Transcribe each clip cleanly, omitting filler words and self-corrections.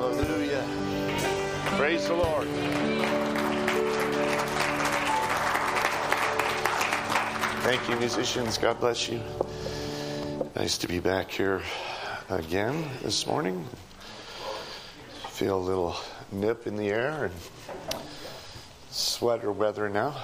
Hallelujah. Praise the Lord. Thank you, musicians. God bless you. Nice to be back here again this morning. Feel a little nip in the air and sweater weather now.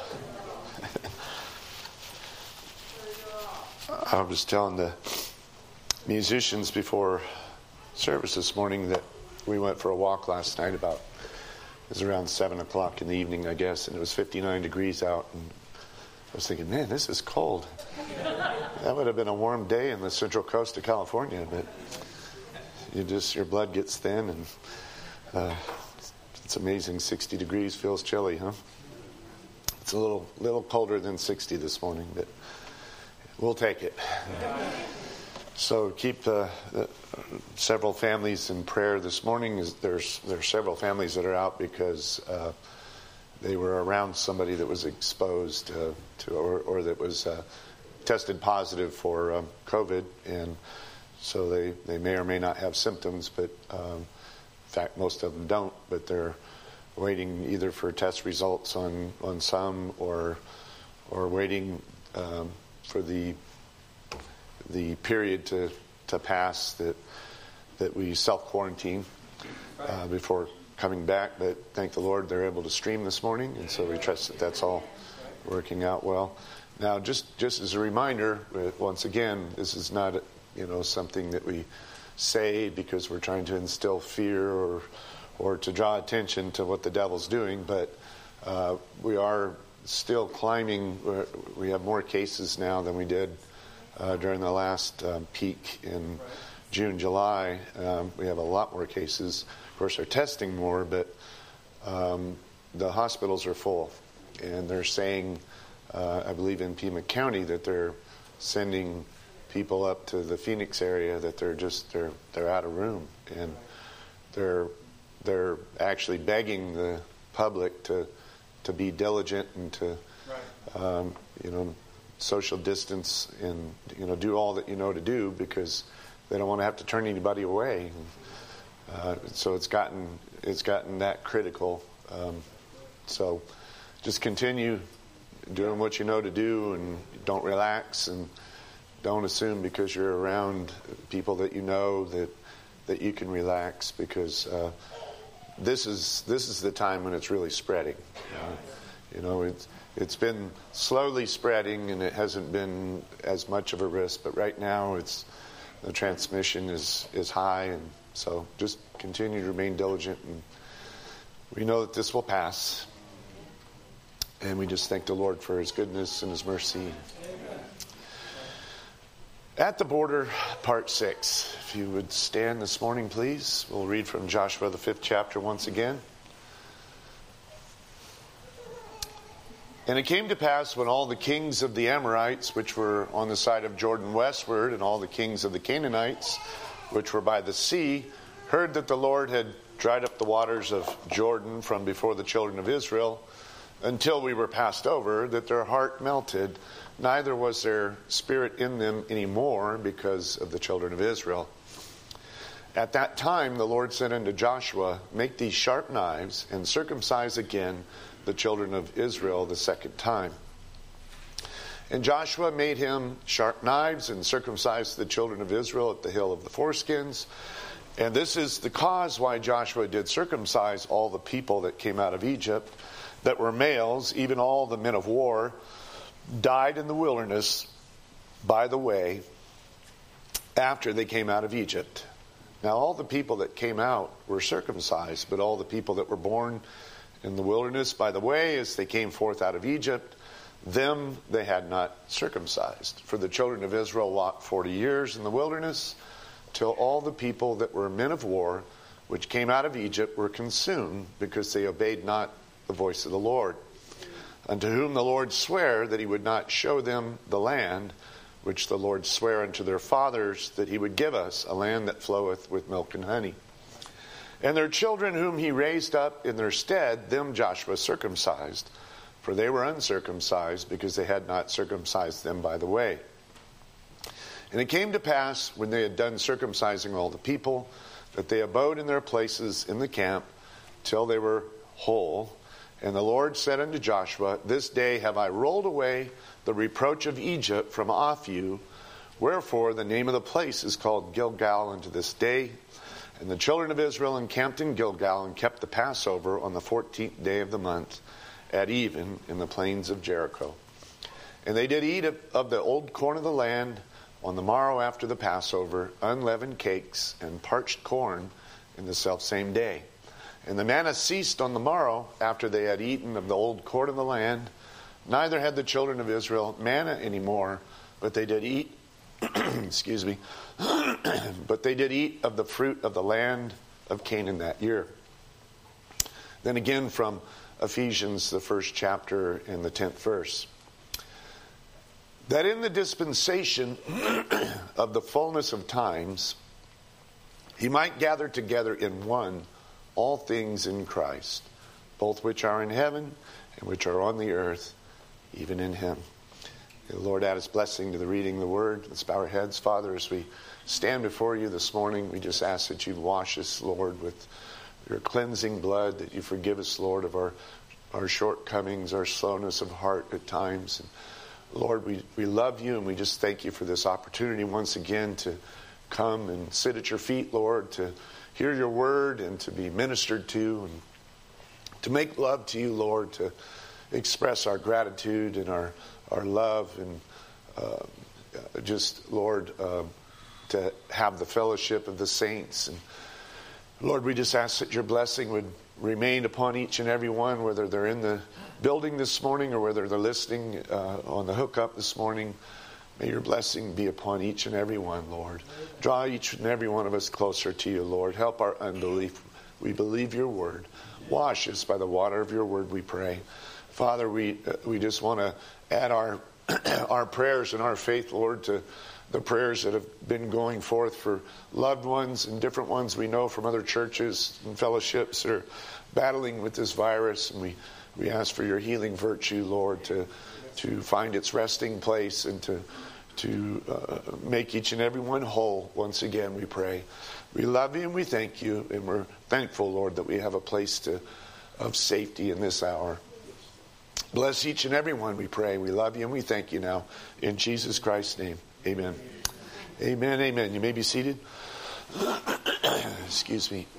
I was telling the musicians before service this morning that we went for a walk last night it was around 7 o'clock in the evening, I guess, and it was 59 degrees out, and I was thinking, man, this is cold. That would have been a warm day in the central coast of California, but your blood gets thin, and it's amazing. 60 degrees feels chilly, huh? It's a little colder than 60 this morning, but we'll take it. So keep several families in prayer this morning. There's several families that are out because they were around somebody that was exposed to or that was tested positive for COVID, and so they may or may not have symptoms, but in fact most of them don't, but they're waiting either for test results on some or waiting for the period to pass that we self-quarantine before coming back. But thank the Lord they're able to stream this morning, and so we trust that that's all working out well. Now, just as a reminder, once again, this is not something that we say because we're trying to instill fear or to draw attention to what the devil's doing, but we are still climbing. We have more cases now than we did during the last peak in June, July. We have a lot more cases. Of course, they're testing more, but the hospitals are full. And they're saying, I believe in Pima County, that they're sending people up to the Phoenix area that they're out of room. And they're actually begging the public to be diligent and to, social distance and do all that you know to do, because they don't want to have to turn anybody away. So it's gotten that critical. So just continue doing what you know to do, and don't relax, and don't assume because you're around people that you know that you can relax, because this is the time when it's really spreading. It's been slowly spreading, and it hasn't been as much of a risk. But right now, the transmission is high, and so just continue to remain diligent. And we know that this will pass, and we just thank the Lord for His goodness and His mercy. At the Border, Part 6. If you would stand this morning, please. We'll read from Joshua, the 5th chapter, once again. And it came to pass, when all the kings of the Amorites, which were on the side of Jordan westward, and all the kings of the Canaanites, which were by the sea, heard that the Lord had dried up the waters of Jordan from before the children of Israel, until we were passed over, that their heart melted, neither was there spirit in them any more because of the children of Israel. At that time the Lord said unto Joshua, Make these sharp knives, and circumcise again the children of Israel the second time. And Joshua made him sharp knives, and circumcised the children of Israel at the hill of the foreskins. And this is the cause why Joshua did circumcise all the people that came out of Egypt, that were males, even all the men of war, died in the wilderness by the way after they came out of Egypt. Now all the people that came out were circumcised, but all the people that were born in the wilderness by the way as they came forth out of Egypt, them they had not circumcised. For the children of Israel walked 40 years in the wilderness, till all the people that were men of war, which came out of Egypt, were consumed, because they obeyed not the voice of the Lord, unto whom the Lord sware that He would not show them the land, which the Lord sware unto their fathers, that He would give us, a land that floweth with milk and honey. And their children whom He raised up in their stead, them Joshua circumcised, for they were uncircumcised, because they had not circumcised them by the way. And it came to pass, when they had done circumcising all the people, that they abode in their places in the camp till they were whole. And the Lord said unto Joshua, This day have I rolled away the reproach of Egypt from off you. Wherefore the name of the place is called Gilgal unto this day. And the children of Israel encamped in Gilgal and kept the Passover on the 14th day of the month at even in the plains of Jericho. And they did eat of the old corn of the land on the morrow after the Passover, unleavened cakes and parched corn in the selfsame day. And the manna ceased on the morrow after they had eaten of the old corn of the land. Neither had the children of Israel manna anymore, but they did eat excuse me, but they did eat of the fruit of the land of Canaan that year. Then again from Ephesians, the first chapter and the 10th verse. That in the dispensation of the fullness of times, he might gather together in one all things in Christ, both which are in heaven and which are on the earth, even in him. May the Lord add his blessing to the reading of the word. Let's bow our heads. Father, as we stand before you this morning, we just ask that you wash us, Lord, with your cleansing blood, that you forgive us, Lord, of our shortcomings, our slowness of heart at times. And Lord, we love you, and we just thank you for this opportunity once again to come and sit at your feet, Lord, to hear your word and to be ministered to, and to make love to you, Lord, to express our gratitude and our love, and just, Lord, to have the fellowship of the saints. And Lord, we just ask that your blessing would remain upon each and every one, whether they're in the building this morning or whether they're listening on the hookup this morning. May your blessing be upon each and every one, Lord. Draw each and every one of us closer to you, Lord. Help our unbelief. We believe your word. Wash us by the water of your word, we pray. Father, we just want to add our prayers and our faith, Lord, to the prayers that have been going forth for loved ones and different ones we know from other churches and fellowships that are battling with this virus. And we ask for your healing virtue, Lord, to find its resting place and to make each and every one whole. Once again, we pray. We love you and we thank you, and we're thankful, Lord, that we have a place of safety in this hour. Bless each and every one, we pray. We love you and we thank you now. In Jesus Christ's name, amen. Amen, amen. You may be seated. Excuse me.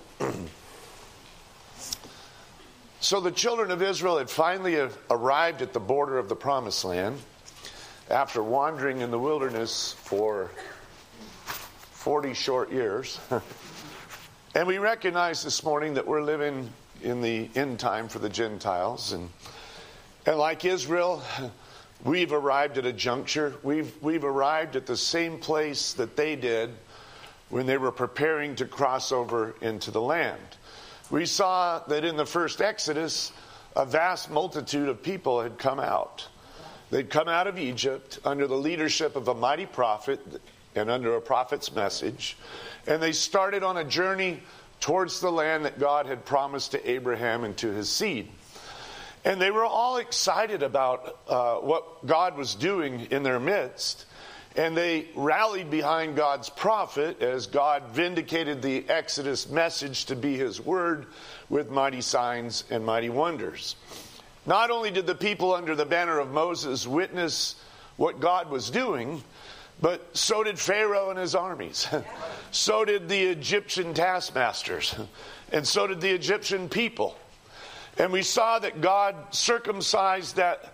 So the children of Israel had finally arrived at the border of the Promised Land after wandering in the wilderness for 40 short years. And we recognize this morning that we're living in the end time for the Gentiles. And like Israel, we've arrived at a juncture. We've arrived at the same place that they did when they were preparing to cross over into the land. We saw that in the first Exodus, a vast multitude of people had come out. They'd come out of Egypt under the leadership of a mighty prophet and under a prophet's message. And they started on a journey towards the land that God had promised to Abraham and to his seed. And they were all excited about what God was doing in their midst. And they rallied behind God's prophet as God vindicated the Exodus message to be his word with mighty signs and mighty wonders. Not only did the people under the banner of Moses witness what God was doing, but so did Pharaoh and his armies. So did the Egyptian taskmasters. And so did the Egyptian people. And we saw that God circumcised that,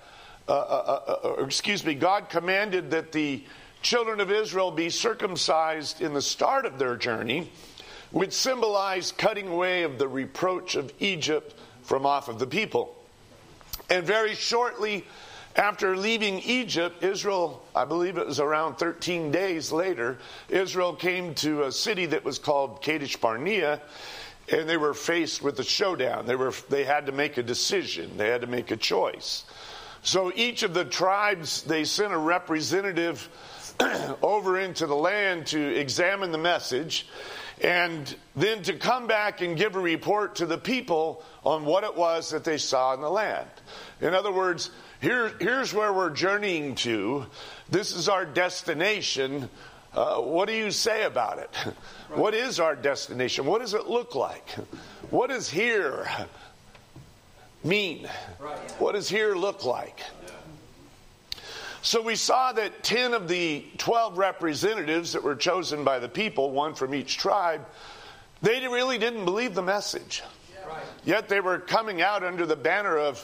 God commanded that the children of Israel be circumcised in the start of their journey, which symbolized cutting away of the reproach of Egypt from off of the people. And very shortly after leaving Egypt, Israel, I believe it was around 13 days later, Israel came to a city that was called Kadesh Barnea, and they were faced with a showdown. They had to make a decision. They had to make a choice. So each of the tribes, they sent a representative over into the land to examine the message and then to come back and give a report to the people on what it was that they saw in the land. In other words, here's where we're journeying to. This is our destination. What is What do you say about it? What is our destination? What does it look like? What does here mean? What does here look like? So we saw that 10 of the 12 representatives that were chosen by the people, one from each tribe, they really didn't believe the message. Yet they were coming out under the banner of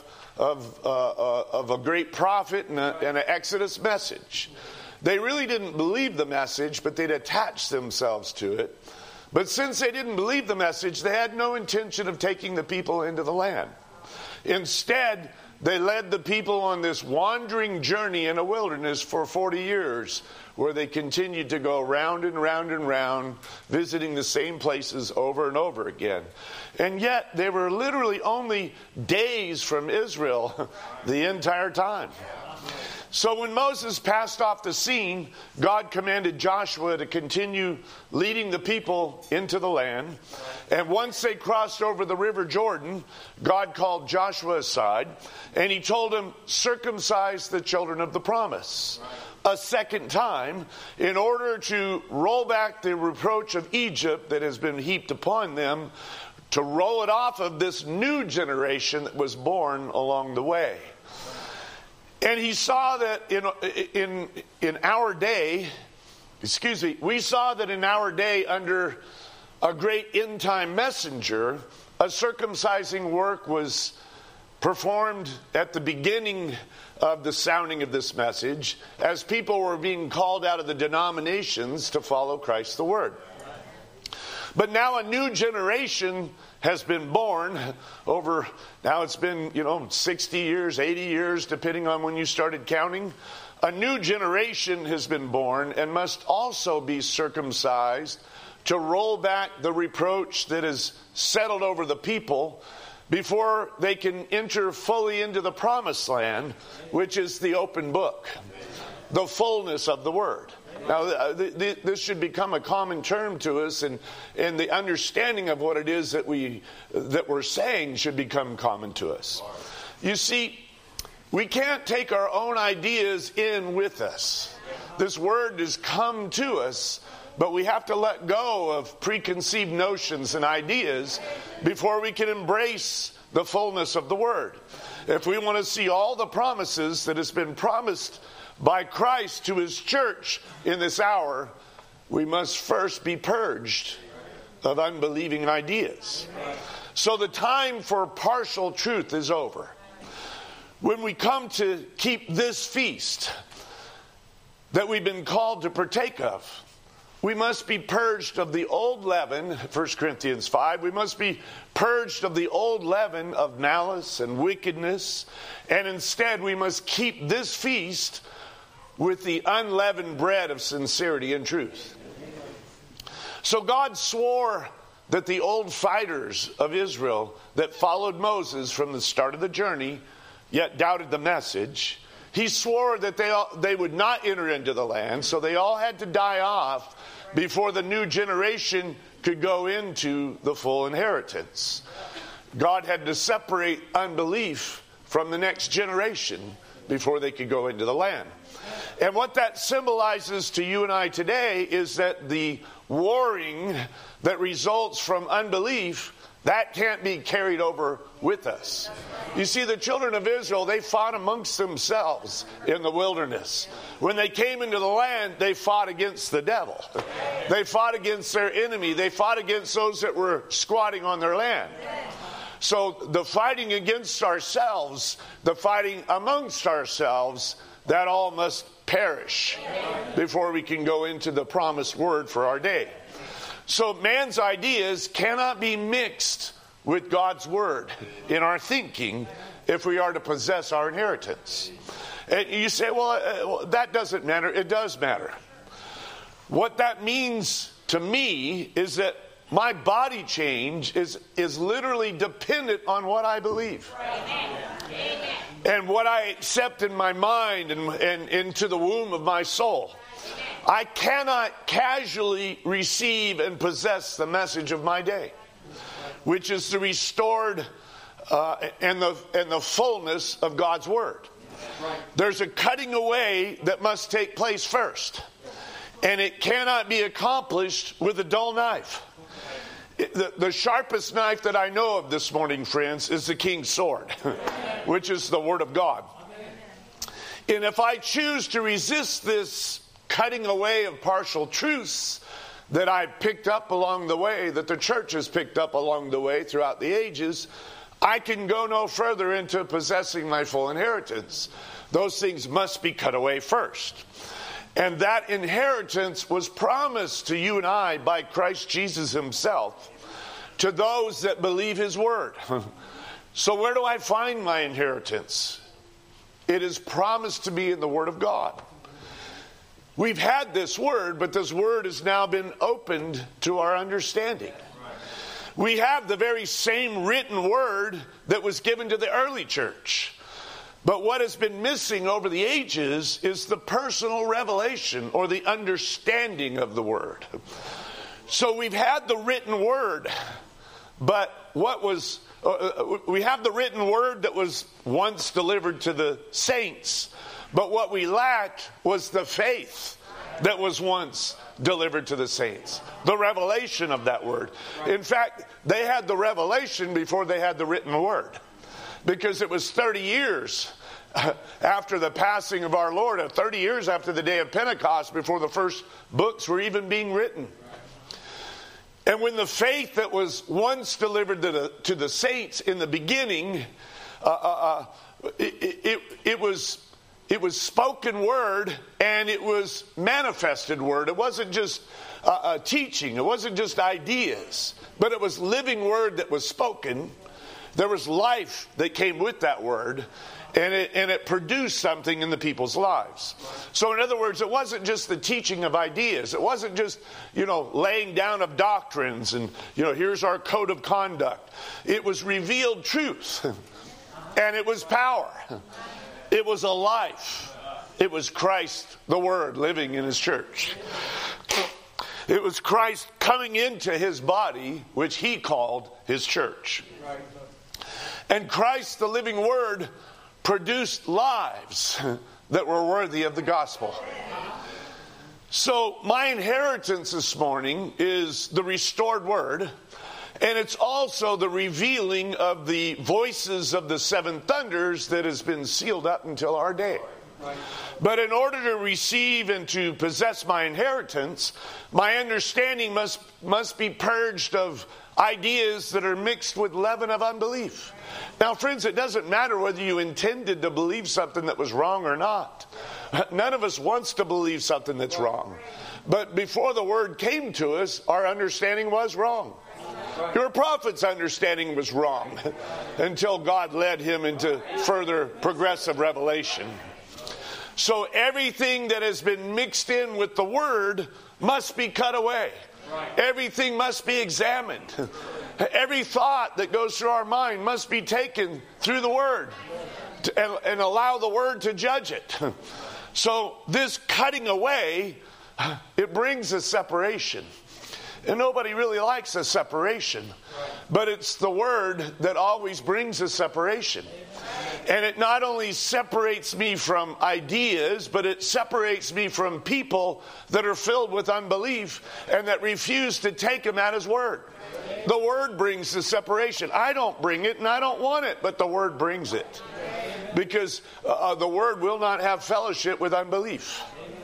a great prophet and an Exodus message. They really didn't believe the message, but they'd attached themselves to it. But since they didn't believe the message, they had no intention of taking the people into the land. Instead, they led the people on this wandering journey in a wilderness for 40 years, where they continued to go round and round and round, visiting the same places over and over again. And yet, they were literally only days from Israel the entire time. So when Moses passed off the scene, God commanded Joshua to continue leading the people into the land. And once they crossed over the river Jordan, God called Joshua aside, and he told him, circumcise the children of the promise a second time, in order to roll back the reproach of Egypt that has been heaped upon them, to roll it off of this new generation that was born along the way. And he saw that in our day, we saw that in our day under a great end time messenger, a circumcising work was performed at the beginning of the sounding of this message, as people were being called out of the denominations to follow Christ the Word. But now a new generation has been born over, now it's been, 60 years, 80 years, depending on when you started counting. A new generation has been born and must also be circumcised to roll back the reproach that is settled over the people before they can enter fully into the promised land, which is the open book, the fullness of the Word. Now, this should become a common term to us, and the understanding of what it is that we're saying should become common to us. You see, we can't take our own ideas in with us. This Word has come to us, but we have to let go of preconceived notions and ideas before we can embrace the fullness of the Word. If we want to see all the promises that has been promised by Christ to His church in this hour, we must first be purged of unbelieving ideas. So the time for partial truth is over. When we come to keep this feast that we've been called to partake of, we must be purged of the old leaven, 1 Corinthians 5. We must be purged of the old leaven of malice and wickedness, and instead we must keep this feast with the unleavened bread of sincerity and truth. So God swore that the old fighters of Israel that followed Moses from the start of the journey, yet doubted the message, He swore that they would not enter into the land, so they all had to die off before the new generation could go into the full inheritance. God had to separate unbelief from the next generation before they could go into the land. And what that symbolizes to you and I today is that the warring that results from unbelief, that can't be carried over with us. You see, the children of Israel, they fought amongst themselves in the wilderness. When they came into the land, they fought against the devil. They fought against their enemy. They fought against those that were squatting on their land. So the fighting against ourselves, the fighting amongst ourselves, that all must perish before we can go into the promised word for our day. So man's ideas cannot be mixed with God's word in our thinking if we are to possess our inheritance. And you say, well, that doesn't matter. It does matter. What that means to me is that my body change is literally dependent on what I believe. And what I accept in my mind and into the womb of my soul. I cannot casually receive and possess the message of my day, which is the restored and the fullness of God's word. There's a cutting away that must take place first. And it cannot be accomplished with a dull knife. The sharpest knife that I know of this morning, friends, is the king's sword, which is the Word of God. And if I choose to resist this cutting away of partial truths that I picked up along the way, that the church has picked up along the way throughout the ages, I can go no further into possessing my full inheritance. Those things must be cut away first. And that inheritance was promised to you and I by Christ Jesus himself, to those that believe his word. So where do I find my inheritance? It is promised to me in the Word of God. We've had this word, but this word has now been opened to our understanding. We have the very same written word that was given to the early church. But what has been missing over the ages is the personal revelation or the understanding of the word. So we've had the written word, but we have the written word that was once delivered to the saints, but what we lacked was the faith that was once delivered to the saints, the revelation of that word. In fact, they had the revelation before they had the written word, because it was 30 years after the passing of our Lord, 30 years after the day of Pentecost, before the first books were even being written. And when the faith that was once delivered to the saints in the beginning, it was spoken word and it was manifested word. It wasn't just teaching. It wasn't just ideas. But it was living word that was spoken. There was life that came with that word. And it produced something in the people's lives. So in other words, it wasn't just the teaching of ideas. It wasn't just, laying down of doctrines and, here's our code of conduct. It was revealed truth. And it was power. It was a life. It was Christ, the Word, living in his church. It was Christ coming into his body, which he called his church. And Christ, the living Word, produced lives that were worthy of the gospel. So my inheritance this morning is the restored word, and it's also the revealing of the voices of the seven thunders that has been sealed up until our day. But in order to receive and to possess my inheritance, my understanding must be purged of ideas that are mixed with leaven of unbelief. Now, friends, it doesn't matter whether you intended to believe something that was wrong or not. None of us wants to believe something that's wrong. But before the word came to us, our understanding was wrong. Your prophet's understanding was wrong until God led him into further progressive revelation. So everything that has been mixed in with the word must be cut away. Everything must be examined. Every thought that goes through our mind must be taken through the Word and allow the Word to judge it. So this cutting away, it brings a separation. And nobody really likes a separation. But it's the Word that always brings a separation. And it not only separates me from ideas, but it separates me from people that are filled with unbelief and that refuse to take him at his word. The word brings the separation. I don't bring it and I don't want it, but the word brings it. Because the word will not have fellowship with unbelief.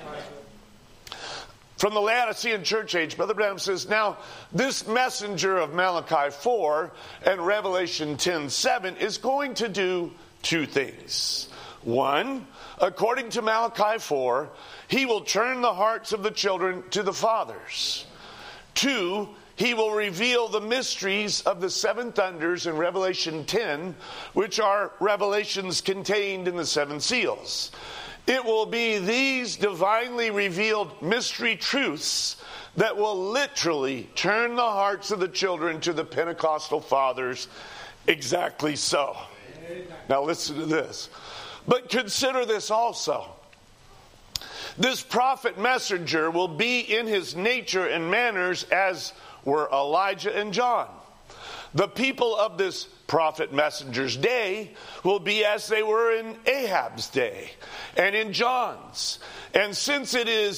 From the Laodicean church age, Brother Branham says, now this messenger of Malachi 4 and Revelation 10:7 is going to do two things. One, according to Malachi 4, he will turn the hearts of the children to the fathers. Two, he will reveal the mysteries of the seven thunders in Revelation 10, which are revelations contained in the seven seals. It will be these divinely revealed mystery truths that will literally turn the hearts of the children to the Pentecostal fathers. Exactly so. Now listen to this. But consider this also. This prophet messenger will be in his nature and manners as were Elijah and John. The people of this prophet messenger's day will be as they were in Ahab's day and in John's. And since it is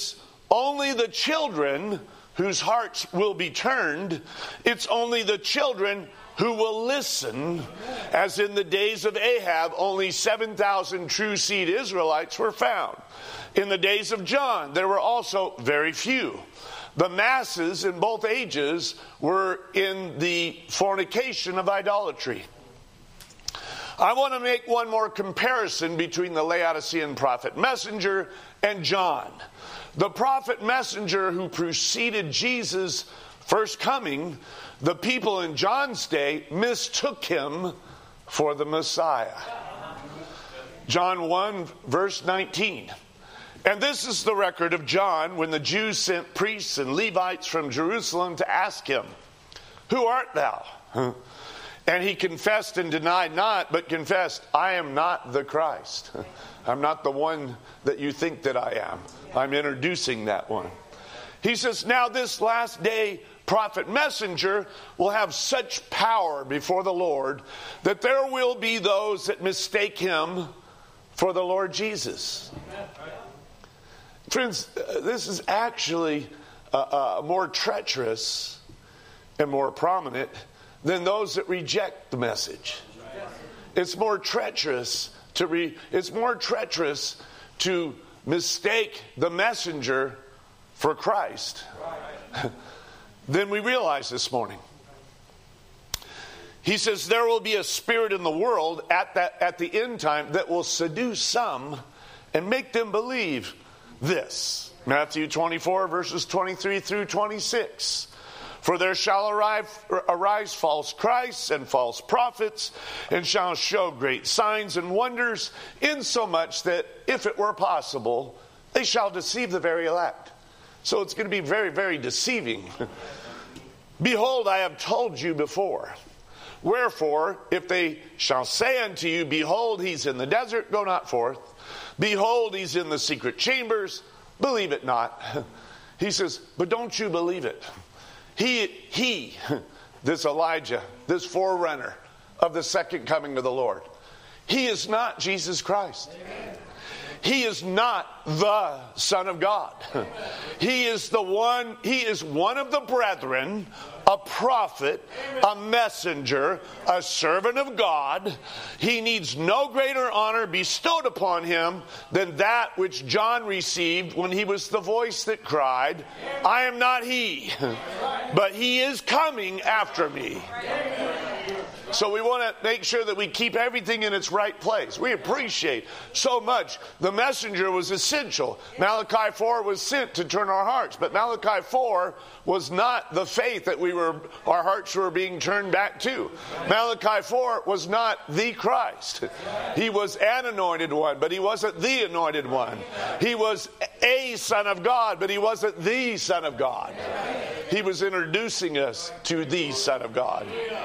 only the children whose hearts will be turned. It's only the children who will listen, as in the days of Ahab, only 7,000 true seed Israelites were found. In the days of John, there were also very few. The masses in both ages were in the fornication of idolatry. I want to make one more comparison between the Laodicean prophet messenger and John. The prophet messenger who preceded Jesus' first coming, the people in John's day mistook him for the Messiah. John 1, verse 19. And this is the record of John when the Jews sent priests and Levites from Jerusalem to ask him, "Who art thou?" And he confessed and denied not, but confessed, "I am not the Christ." I'm not the one that you think that I am. I'm introducing that one. He says, now this last day prophet messenger will have such power before the Lord that there will be those that mistake him for the Lord Jesus. Friends, this is actually more treacherous and more prominent than those that reject the message. It's more treacherous to mistake the messenger for Christ than we realize this morning. He says there will be a spirit in the world at the end time that will seduce some and make them believe this. Matthew 24 verses 23 through 26. For there shall arise false Christs and false prophets, and shall show great signs and wonders, insomuch that, if it were possible, they shall deceive the very elect. So it's going to be very, very deceiving. Behold, I have told you before. Wherefore, if they shall say unto you, behold, he's in the desert, go not forth. Behold, he's in the secret chambers, believe it not. He says, but don't you believe it. He, this Elijah, this forerunner of the second coming of the Lord, he is not Jesus Christ. Amen. He is not the Son of God. Amen. He is one of the brethren, a prophet, a messenger, a servant of God. He needs no greater honor bestowed upon him than that which John received when he was the voice that cried, I am not he, but he is coming after me. So we want to make sure that we keep everything in its right place. We appreciate so much. The messenger was essential. Malachi 4 was sent to turn our hearts. But Malachi 4 was not the faith that our hearts were being turned back to. Malachi 4 was not the Christ. He was an anointed one, but he wasn't the anointed one. He was a Son of God, but he wasn't the Son of God. He was introducing us to the Son of God.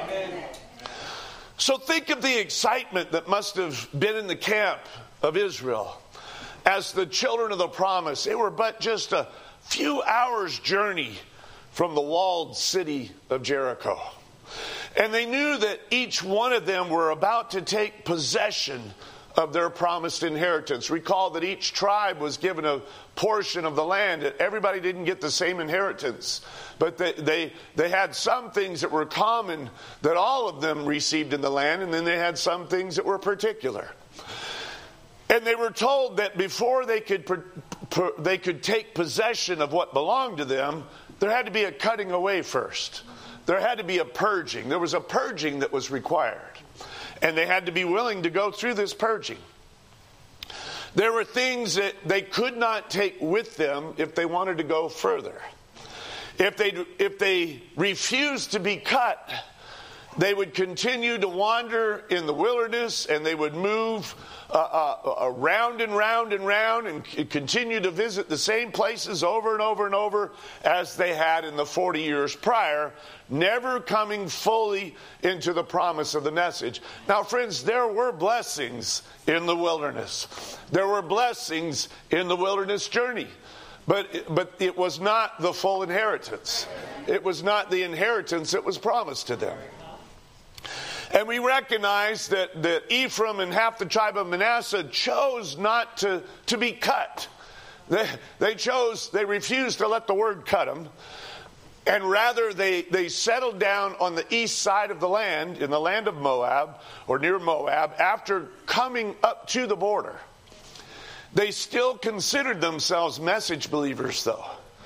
So think of the excitement that must have been in the camp of Israel as the children of the promise. They were but just a few hours' journey from the walled city of Jericho. And they knew that each one of them were about to take possession of their promised inheritance. Recall that each tribe was given a portion of the land. Everybody didn't get the same inheritance, but they had some things that were common that all of them received in the land, and then they had some things that were particular. And they were told that before they could take possession of what belonged to them, there had to be a cutting away first. There had to be a purging. There was a purging that was required. And they had to be willing to go through this purging. There were things that they could not take with them if they wanted to go further. If they refused to be cut, they would continue to wander in the wilderness, and they would move round and round and round and continue to visit the same places over and over and over as they had in the 40 years prior, never coming fully into the promise of the message. Now, friends, there were blessings in the wilderness. There were blessings in the wilderness journey. But it was not the full inheritance. It was not the inheritance that was promised to them. And we recognize that Ephraim and half the tribe of Manasseh chose not to be cut. They refused to let the word cut them. And rather, they settled down on the east side of the land, in the land of Moab, or near Moab, after coming up to the border. They still considered themselves message believers, though.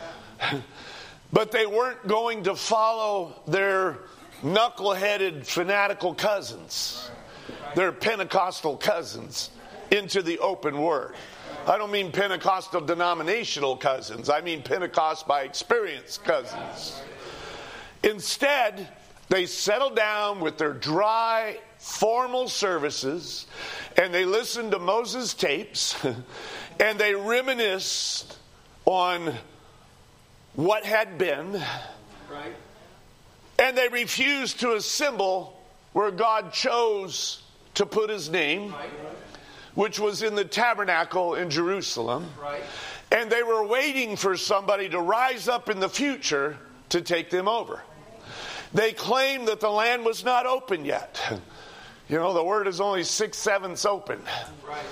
But they weren't going to follow their knuckle-headed, fanatical cousins, their Pentecostal cousins, into the open word. I don't mean Pentecostal denominational cousins. I mean Pentecost by experience cousins. Instead, they settled down with their dry, formal services, and they listened to Moses tapes, and they reminisced on what had been, right. And they refused to assemble where God chose to put his name, right. Which was in the tabernacle in Jerusalem. Right. And they were waiting for somebody to rise up in the future to take them over. They claimed that the land was not open yet. You know, the word is only 6/7 open. Right.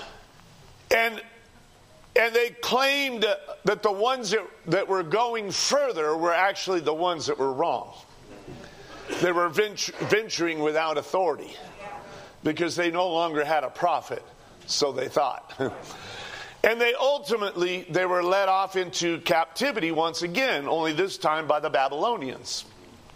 And they claimed that the ones that were going further were actually the ones that were wrong. They were venturing without authority because they no longer had a prophet, so they thought. And they were led off into captivity once again, only this time by the Babylonians.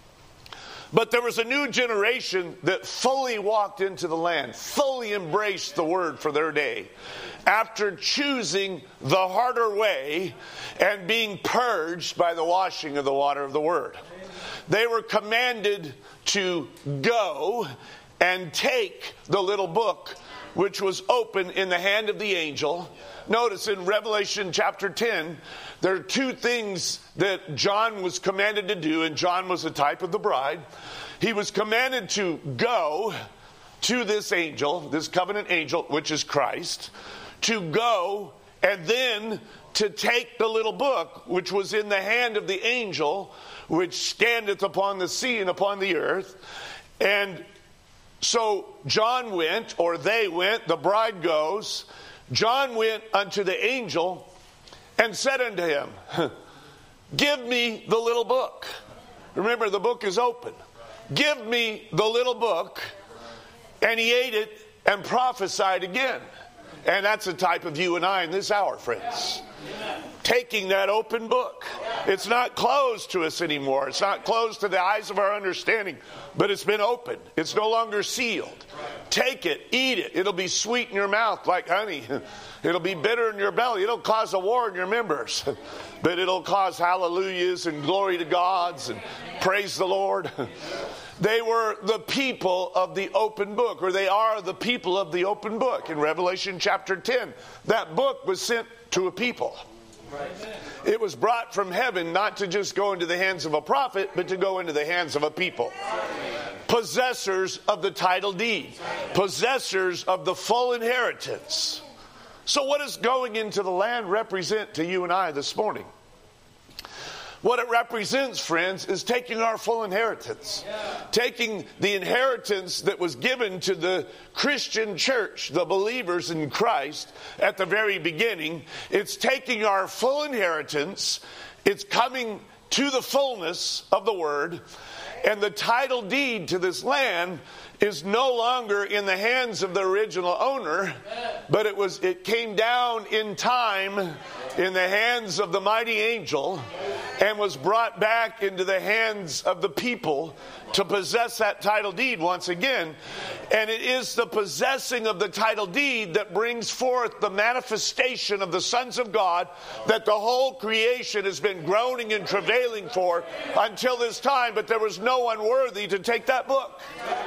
But there was a new generation that fully walked into the land, fully embraced the word for their day, after choosing the harder way and being purged by the washing of the water of the word. They were commanded to go and take the little book which was open in the hand of the angel. Notice in Revelation chapter 10, there are two things that John was commanded to do, and John was a type of the bride. He was commanded to go to this angel, this covenant angel, which is Christ, to go and then to take the little book, which was in the hand of the angel, which standeth upon the sea and upon the earth. And so John went, or they went, the bride goes. John went unto the angel and said unto him, give me the little book. Remember, the book is open. Give me the little book. And he ate it and prophesied again. And that's a type of you and I in this hour, friends. Taking that open book. It's not closed to us anymore. It's not closed to the eyes of our understanding, but it's been opened. It's no longer sealed. Take it, eat it. It'll be sweet in your mouth like honey. It'll be bitter in your belly. It'll cause a war in your members, but it'll cause hallelujahs and glory to God's and praise the Lord. They were the people of the open book, or they are the people of the open book. In Revelation chapter 10, that book was sent to a people. It was brought from heaven not to just go into the hands of a prophet, but to go into the hands of a people. Possessors of the title deed. Possessors of the full inheritance. So what does going into the land represent to you and I this morning? What it represents, friends, is taking our full inheritance. Taking the inheritance that was given to the Christian church, the believers in Christ at the very beginning. It's taking our full inheritance. It's coming to the fullness of the word. And the title deed to this land is no longer in the hands of the original owner, but it came down in time in the hands of the mighty angel and was brought back into the hands of the people to possess that title deed once again. And it is the possessing of the title deed that brings forth the manifestation of the sons of God that the whole creation has been groaning and travailing for until this time, but there was no one worthy to take that book.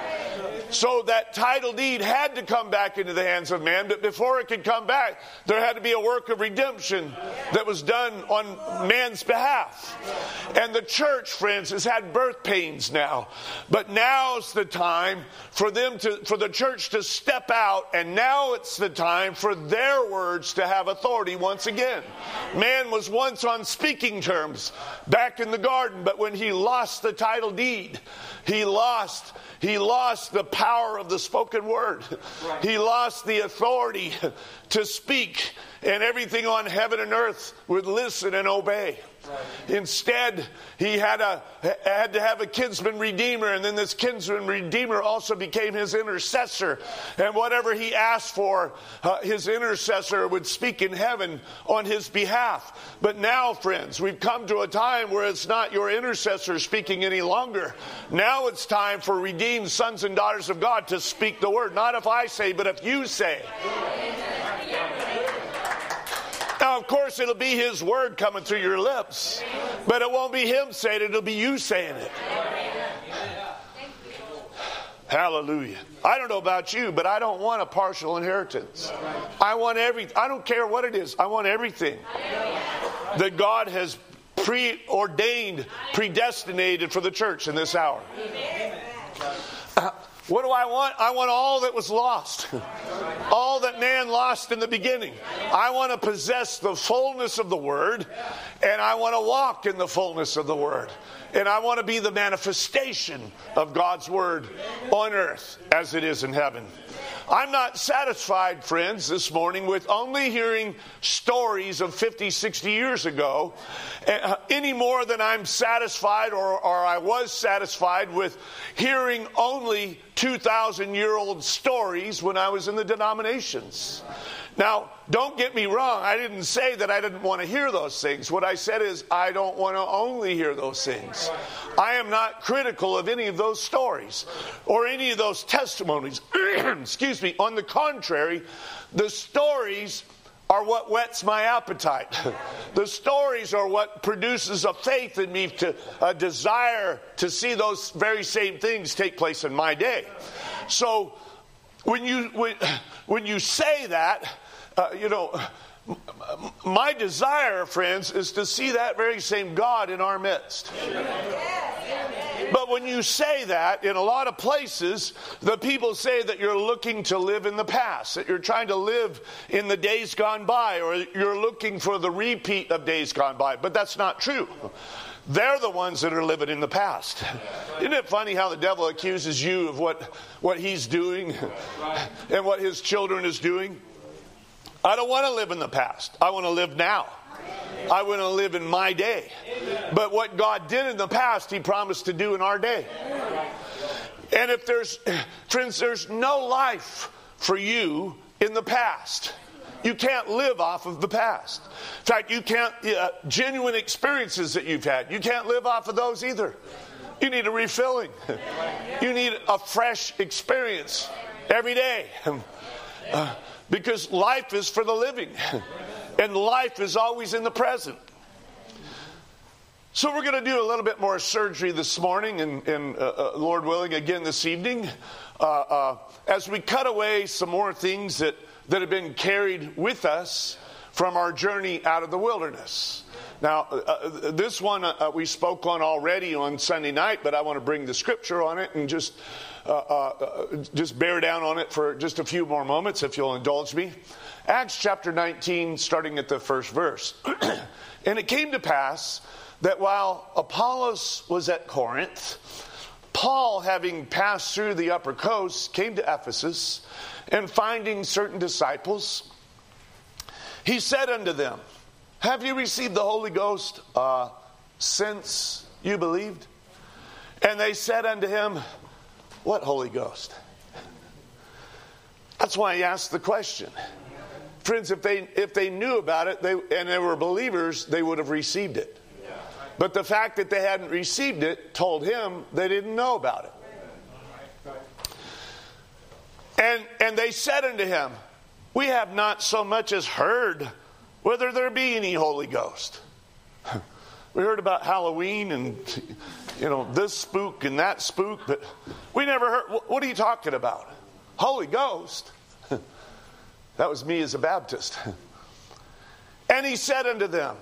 So that title deed had to come back into the hands of man, but before it could come back, there had to be a work of redemption that was done on man's behalf. And the church, friends, has had birth pains now, but now's the time for the church to step out, and now it's the time for their words to have authority once again. Man was once on speaking terms back in the garden, but when he lost the title deed, he lost the power of the spoken word. He lost the authority to speak and everything on heaven and earth would listen and obey. Instead, he had to have a kinsman redeemer, and then this kinsman redeemer also became his intercessor. And whatever he asked for, his intercessor would speak in heaven on his behalf. But now, friends, we've come to a time where it's not your intercessor speaking any longer. Now it's time for redeemed sons and daughters of God to speak the word. Not if I say, but if you say. Now, of course, it'll be his word coming through your lips. But it won't be him saying it, it'll be you saying it. Hallelujah. I don't know about you, but I don't want a partial inheritance. I want everything. I don't care what it is. I want everything that God has preordained, predestinated for the church in this hour. What do I want? I want all that was lost. All that man lost in the beginning. I want to possess the fullness of the Word, and I want to walk in the fullness of the Word. And I want to be the manifestation of God's Word on earth as it is in heaven. I'm not satisfied, friends, this morning with only hearing stories of 50, 60 years ago any more than I'm satisfied or I was satisfied with hearing only 2,000-year-old stories when I was in the denominations. Now, don't get me wrong. I didn't say that I didn't want to hear those things. What I said is I don't want to only hear those things. I am not critical of any of those stories or any of those testimonies. Excuse me. On the contrary, the stories are what whets my appetite. The stories are what produces a faith in me, a desire to see those very same things take place in my day. So when you say that, my desire, friends, is to see that very same God in our midst. But when you say that, in a lot of places, the people say that you're looking to live in the past, that you're trying to live in the days gone by, or you're looking for the repeat of days gone by. But that's not true. They're the ones that are living in the past. Isn't it funny how the devil accuses you of what he's doing and what his children is doing? I don't want to live in the past. I want to live now. I want to live in my day. But what God did in the past, He promised to do in our day. And if friends, there's no life for you in the past. You can't live off of the past. In fact, you can't, genuine experiences that you've had, you can't live off of those either. You need a refilling. You need a fresh experience every day. Because life is for the living. And life is always in the present. So we're going to do a little bit more surgery this morning and Lord willing, again this evening. As we cut away some more things that have been carried with us from our journey out of the wilderness. Now, this one we spoke on already on Sunday night, but I want to bring the scripture on it and just bear down on it for just a few more moments, if you'll indulge me. Acts chapter 19, starting at the first verse. And it came to pass that while Apollos was at Corinth, Paul, having passed through the upper coast, came to Ephesus, and finding certain disciples, he said unto them, Have you received the Holy Ghost since you believed? And they said unto him, What Holy Ghost? That's why he asked the question. Friends, if they knew about it and they were believers, they would have received it. But the fact that they hadn't received it told him they didn't know about it. And they said unto him, We have not so much as heard whether there be any Holy Ghost. We heard about Halloween and, this spook and that spook, but we never heard. What are you talking about? Holy Ghost? That was me as a Baptist. And he said unto them,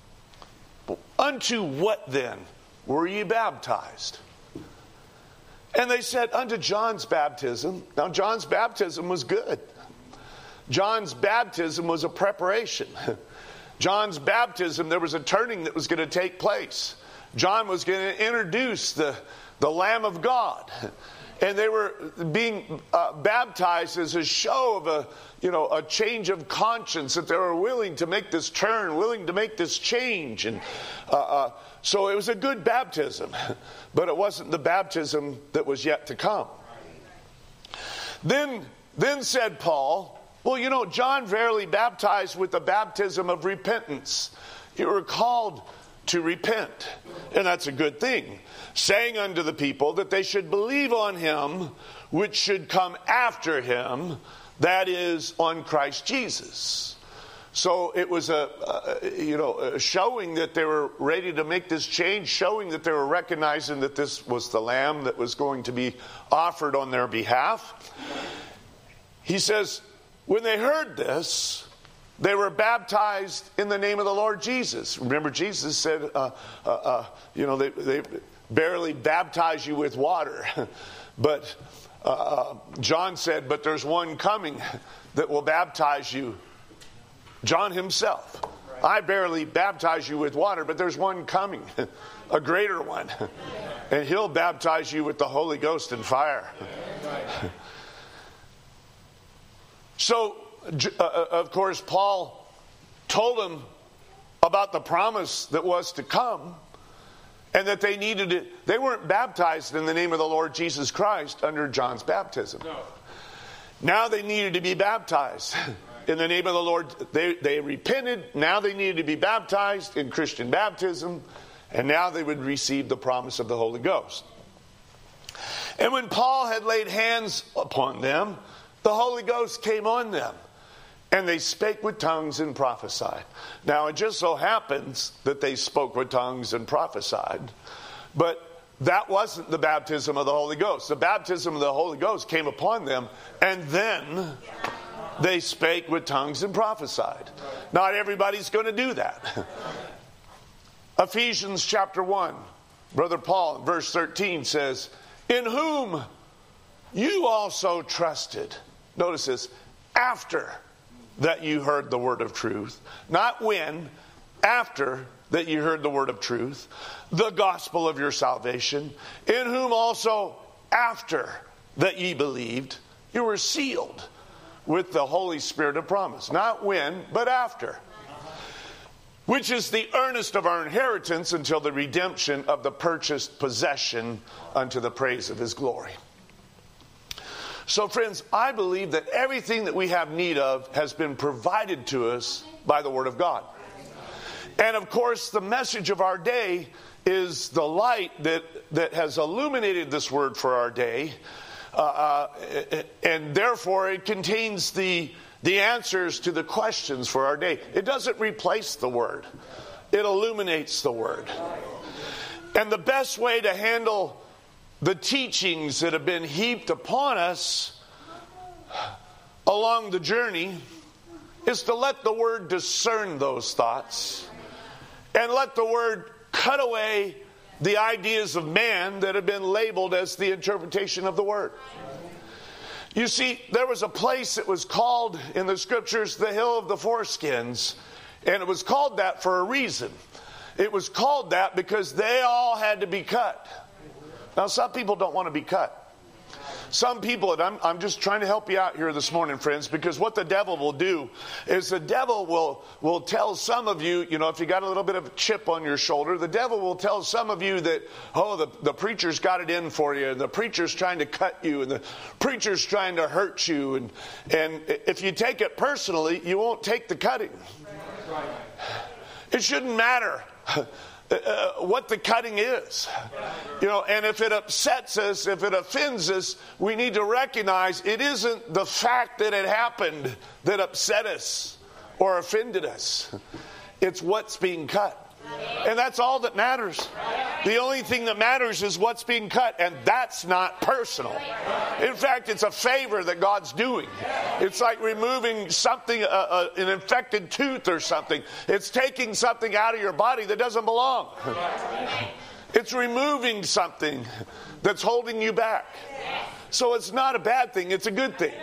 Unto what then were ye baptized? And they said, Unto John's baptism. Now, John's baptism was good. John's baptism was a preparation. John's baptism, there was a turning that was going to take place. John was going to introduce the Lamb of God. And they were being baptized as a show of a change of conscience, that they were willing to make this turn, willing to make this change. And so it was a good baptism, but it wasn't the baptism that was yet to come. Then said Paul, well, John verily baptized with the baptism of repentance. You were called to repent, and that's a good thing, saying unto the people that they should believe on him which should come after him, that is, on Christ Jesus. So it was a showing that they were ready to make this change, showing that they were recognizing that this was the Lamb that was going to be offered on their behalf. He says, when they heard this, they were baptized in the name of the Lord Jesus. Remember, Jesus said, they barely baptize you with water. But John said, but there's one coming that will baptize you. John himself. I barely baptize you with water, but there's one coming, a greater one. And he'll baptize you with the Holy Ghost and fire. So, of course, Paul told them about the promise that was to come, and that they needed it. They weren't baptized in the name of the Lord Jesus Christ under John's baptism. No. Now they needed to be baptized in the name of the Lord. They repented. Now they needed to be baptized in Christian baptism, and now they would receive the promise of the Holy Ghost. And when Paul had laid hands upon them, the Holy Ghost came on them, and they spake with tongues and prophesied. Now, it just so happens that they spoke with tongues and prophesied, but that wasn't the baptism of the Holy Ghost. The baptism of the Holy Ghost came upon them, and then they spake with tongues and prophesied. Not everybody's going to do that. Ephesians chapter 1, Brother Paul, verse 13 says, in whom you also trusted. Notice this, after that you heard the word of truth, not when, after that you heard the word of truth, the gospel of your salvation, in whom also after that ye believed, you were sealed with the Holy Spirit of promise. Not when, but after. Which is the earnest of our inheritance until the redemption of the purchased possession unto the praise of his glory. So friends, I believe that everything that we have need of has been provided to us by the Word of God. And of course, the message of our day is the light that has illuminated this Word for our day. And therefore, it contains the answers to the questions for our day. It doesn't replace the Word. It illuminates the Word. And the best way to handle the teachings that have been heaped upon us along the journey is to let the Word discern those thoughts and let the Word cut away the ideas of man that have been labeled as the interpretation of the Word. You see, there was a place that was called in the Scriptures the Hill of the Foreskins, and it was called that for a reason. It was called that because they all had to be cut. Now, some people don't want to be cut. Some people, and I'm just trying to help you out here this morning, friends, because what the devil will do is the devil will tell some of you, if you got a little bit of a chip on your shoulder, the devil will tell some of you that, the preacher's got it in for you, and the preacher's trying to cut you, and the preacher's trying to hurt you. And if you take it personally, you won't take the cutting. It shouldn't matter what the cutting is. And if it upsets us, if it offends us, we need to recognize it isn't the fact that it happened that upset us or offended us. It's what's being cut. And that's all that matters. The only thing that matters is what's being cut, and that's not personal. In fact, it's a favor that God's doing. It's like removing something, an infected tooth or something. It's taking something out of your body that doesn't belong. It's removing something that's holding you back. So it's not a bad thing, it's a good thing.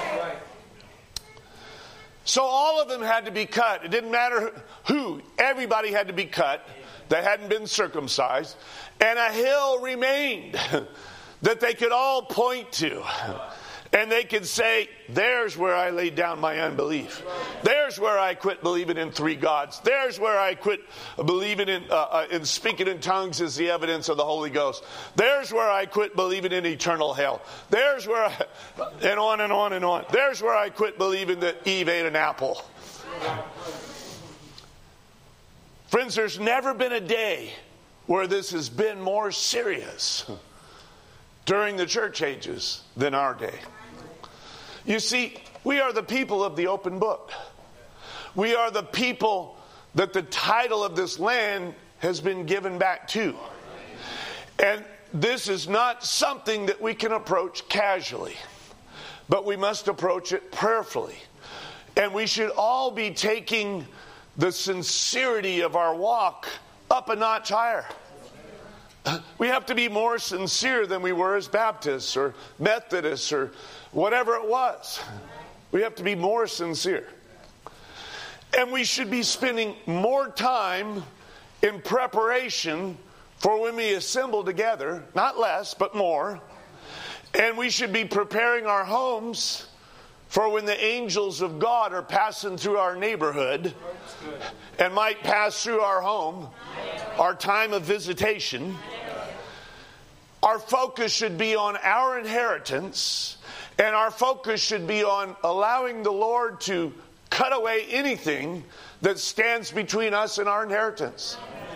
So all of them had to be cut. It didn't matter who. Everybody had to be cut that hadn't been circumcised. And a hill remained that they could all point to. And they could say, there's where I laid down my unbelief. There's where I quit believing in three gods. There's where I quit believing in speaking in tongues as the evidence of the Holy Ghost. There's where I quit believing in eternal hell. There's where and on and on and on. There's where I quit believing that Eve ate an apple. Friends, there's never been a day where this has been more serious during the church ages than our day. You see, we are the people of the open book. We are the people that the title of this land has been given back to. And this is not something that we can approach casually, but we must approach it prayerfully. And we should all be taking the sincerity of our walk up a notch higher. We have to be more sincere than we were as Baptists or Methodists or whatever it was. We have to be more sincere. And we should be spending more time in preparation for when we assemble together, not less, but more. And we should be preparing our homes for when the angels of God are passing through our neighborhood and might pass through our home, our time of visitation. Our focus should be on our inheritance, and our focus should be on allowing the Lord to cut away anything that stands between us and our inheritance.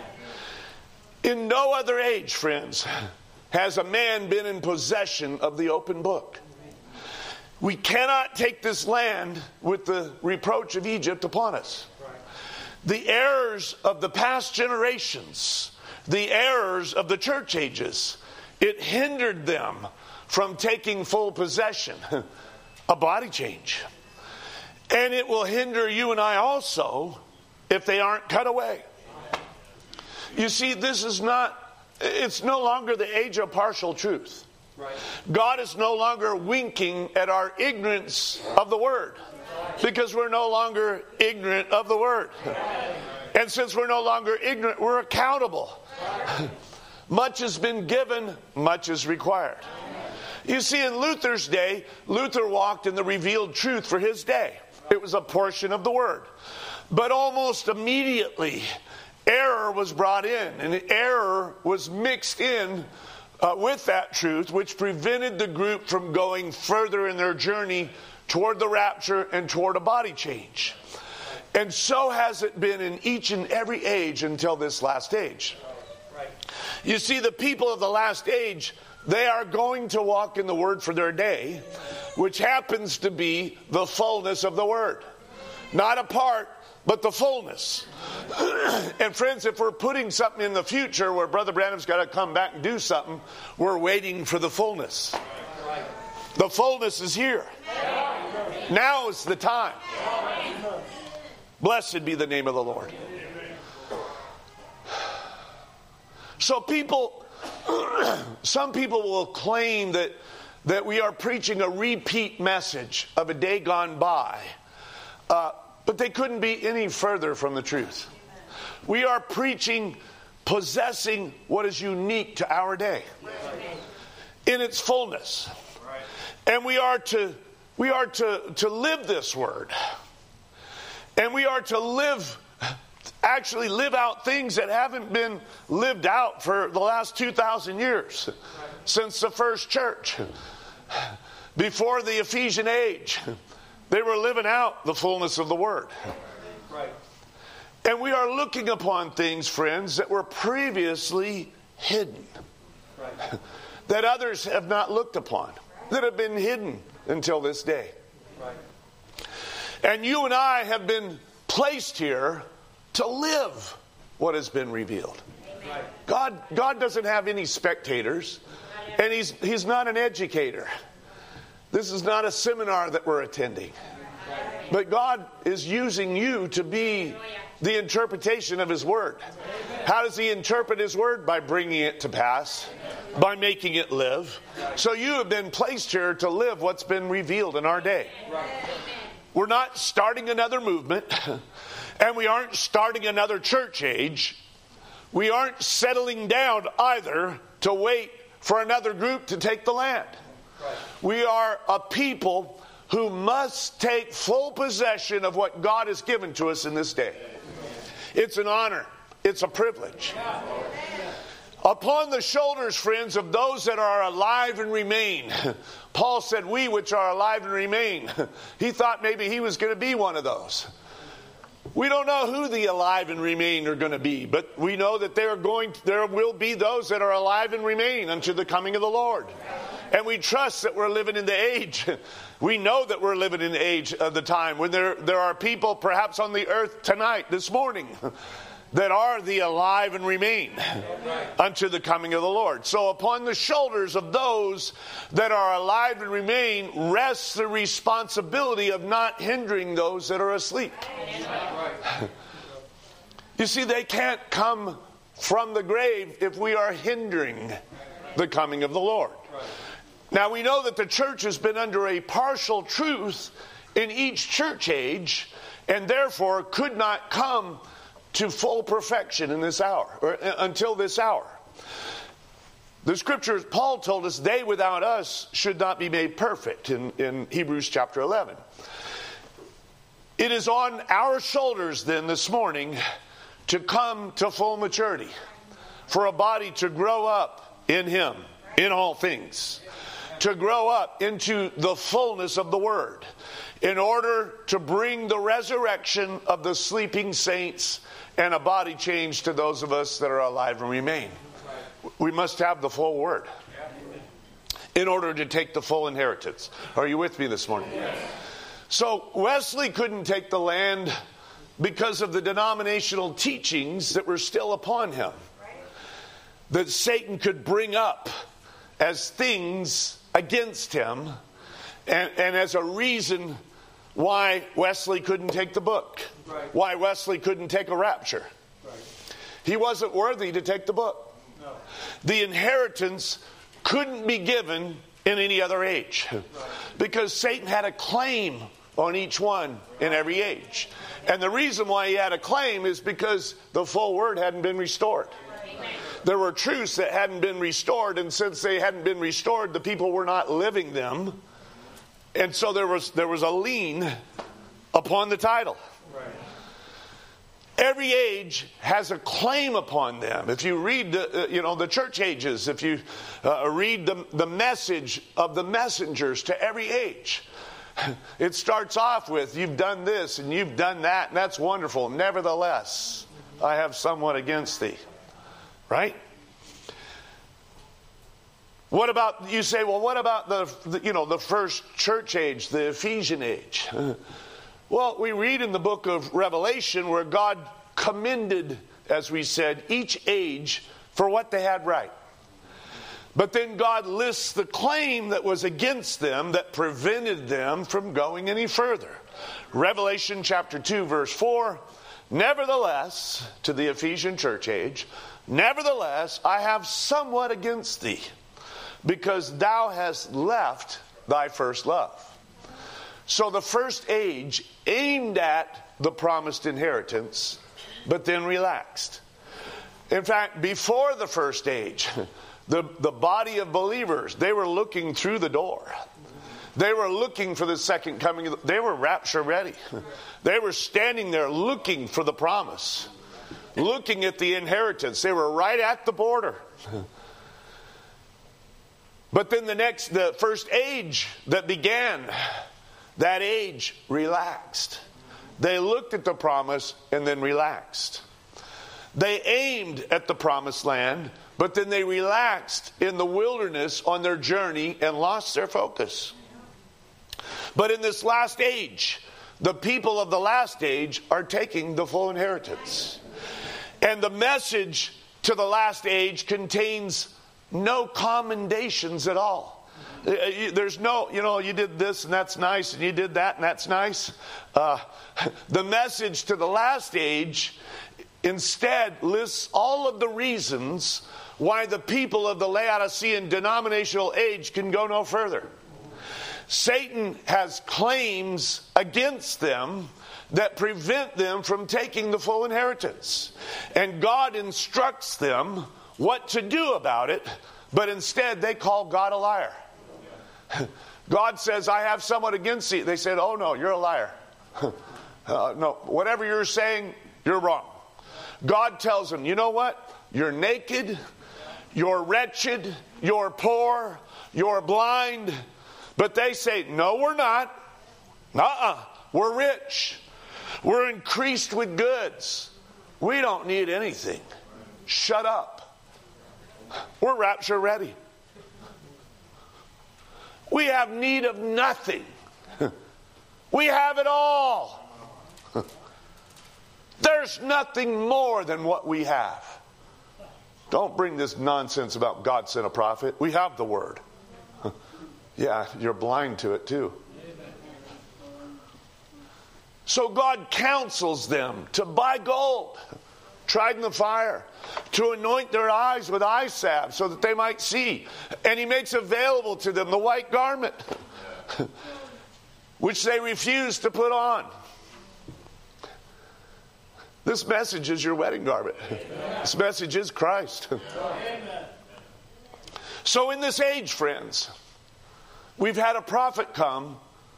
In no other age, friends, has a man been in possession of the open book. We cannot take this land with the reproach of Egypt upon us. The errors of the past generations, the errors of the church ages, it hindered them from taking full possession, a body change. And it will hinder you and I also if they aren't cut away. You see, it's no longer the age of partial truth. God is no longer winking at our ignorance of the Word, because we're no longer ignorant of the Word. And since we're no longer ignorant, we're accountable. Much has been given, much is required. You see, in Luther's day, Luther walked in the revealed truth for his day. It was a portion of the Word. But almost immediately, error was brought in, and error was mixed in with that truth, which prevented the group from going further in their journey toward the rapture and toward a body change. And so has it been in each and every age until this last age. You see, the people of the last age, they are going to walk in the Word for their day, which happens to be the fullness of the Word. Not a part, but the fullness. And friends, if we're putting something in the future where Brother Branham's got to come back and do something, we're waiting for the fullness. The fullness is here. Now is the time. Blessed be the name of the Lord. So some people will claim that we are preaching a repeat message of a day gone by. But they couldn't be any further from the truth. We are preaching possessing what is unique to our day in its fullness. And we are to live this word. And we are to actually live out things that haven't been lived out for the last 2,000 years since the first church. Before the Ephesian age, they were living out the fullness of the Word. Right. And we are looking upon things, friends, that were previously hidden. Right. That others have not looked upon. That have been hidden until this day. Right. And you and I have been placed here to live what has been revealed. Right. God doesn't have any spectators. And He's not an educator. This is not a seminar that we're attending. But God is using you to be the interpretation of His Word. How does He interpret His Word? By bringing it to pass. By making it live. So you have been placed here to live what's been revealed in our day. We're not starting another movement. And we aren't starting another church age. We aren't settling down either to wait for another group to take the land. We are a people who must take full possession of what God has given to us in this day. It's an honor. It's a privilege. Upon the shoulders, friends, of those that are alive and remain. Paul said, we which are alive and remain. He thought maybe he was going to be one of those. We don't know who the alive and remain are going to be, but we know that there will be those that are alive and remain unto the coming of the Lord. And we trust that we're living in the age. We know that we're living in the age of the time when there are people perhaps on the earth tonight, this morning, that are the alive and remain unto the coming of the Lord. So upon the shoulders of those that are alive and remain rests the responsibility of not hindering those that are asleep. You see, they can't come from the grave if we are hindering the coming of the Lord. Now we know that the church has been under a partial truth in each church age, and therefore could not come to full perfection in this hour, or until this hour. The scriptures, Paul told us, they without us should not be made perfect in Hebrews chapter 11. It is on our shoulders then this morning to come to full maturity, for a body to grow up in Him, in all things, to grow up into the fullness of the Word, in order to bring the resurrection of the sleeping saints and a body change to those of us that are alive and remain. We must have the full Word in order to take the full inheritance. Are you with me this morning? So Wesley couldn't take the land because of the denominational teachings that were still upon him, that Satan could bring up as things against him and as a reason why Wesley couldn't take the book. Why Wesley couldn't take a rapture. He wasn't worthy to take the book. The inheritance couldn't be given in any other age, because Satan had a claim on each one in every age. And the reason why he had a claim is because the full Word hadn't been restored. There were truths that hadn't been restored, and since they hadn't been restored, the people were not living them. And so there was a lien upon the title. Every age has a claim upon them. If you read the church ages, if you read the message of the messengers to every age, it starts off with, you've done this and you've done that, and that's wonderful. Nevertheless, I have somewhat against thee. Right? What about, you say, well, what about the first church age, the Ephesian age? Well, we read in the book of Revelation where God commended, as we said, each age for what they had right. But then God lists the claim that was against them that prevented them from going any further. Revelation chapter 2, verse 4, nevertheless, to the Ephesian church age, nevertheless, I have somewhat against thee, because thou hast left thy first love. So the first age aimed at the promised inheritance, but then relaxed. In fact, before the first age, the body of believers, they were looking through the door. They were looking for the second coming. They were rapture ready. They were standing there looking for the promise, looking at the inheritance. They were right at the border. But then the first age that began, that age relaxed. They looked at the promise and then relaxed. They aimed at the promised land, but then they relaxed in the wilderness on their journey and lost their focus. But in this last age, the people of the last age are taking the full inheritance. And the message to the last age contains no commendations at all. There's no, you did this and that's nice, and you did that and that's nice. The message to the last age instead lists all of the reasons why the people of the Laodicean denominational age can go no further. Satan has claims against them that prevent them from taking the full inheritance. And God instructs them what to do about it, But instead, they call God a liar. God says, I have someone against thee. They said, oh no, you're a liar. No, whatever you're saying, you're wrong. God tells them, you know what? You're naked, you're wretched, you're poor, you're blind. But they say, no, we're not. We're rich. We're increased with goods. We don't need anything. Shut up. We're rapture ready. We have need of nothing. We have it all. There's nothing more than what we have. Don't bring this nonsense about God sent a prophet. We have the word. Yeah, you're blind to it too. So God counsels them to buy gold, tried in the fire, to anoint their eyes with eye salve so that they might see. And he makes available to them the white garment, which they refuse to put on. This message is your wedding garment. This message is Christ. So in this age, friends, we've had a prophet come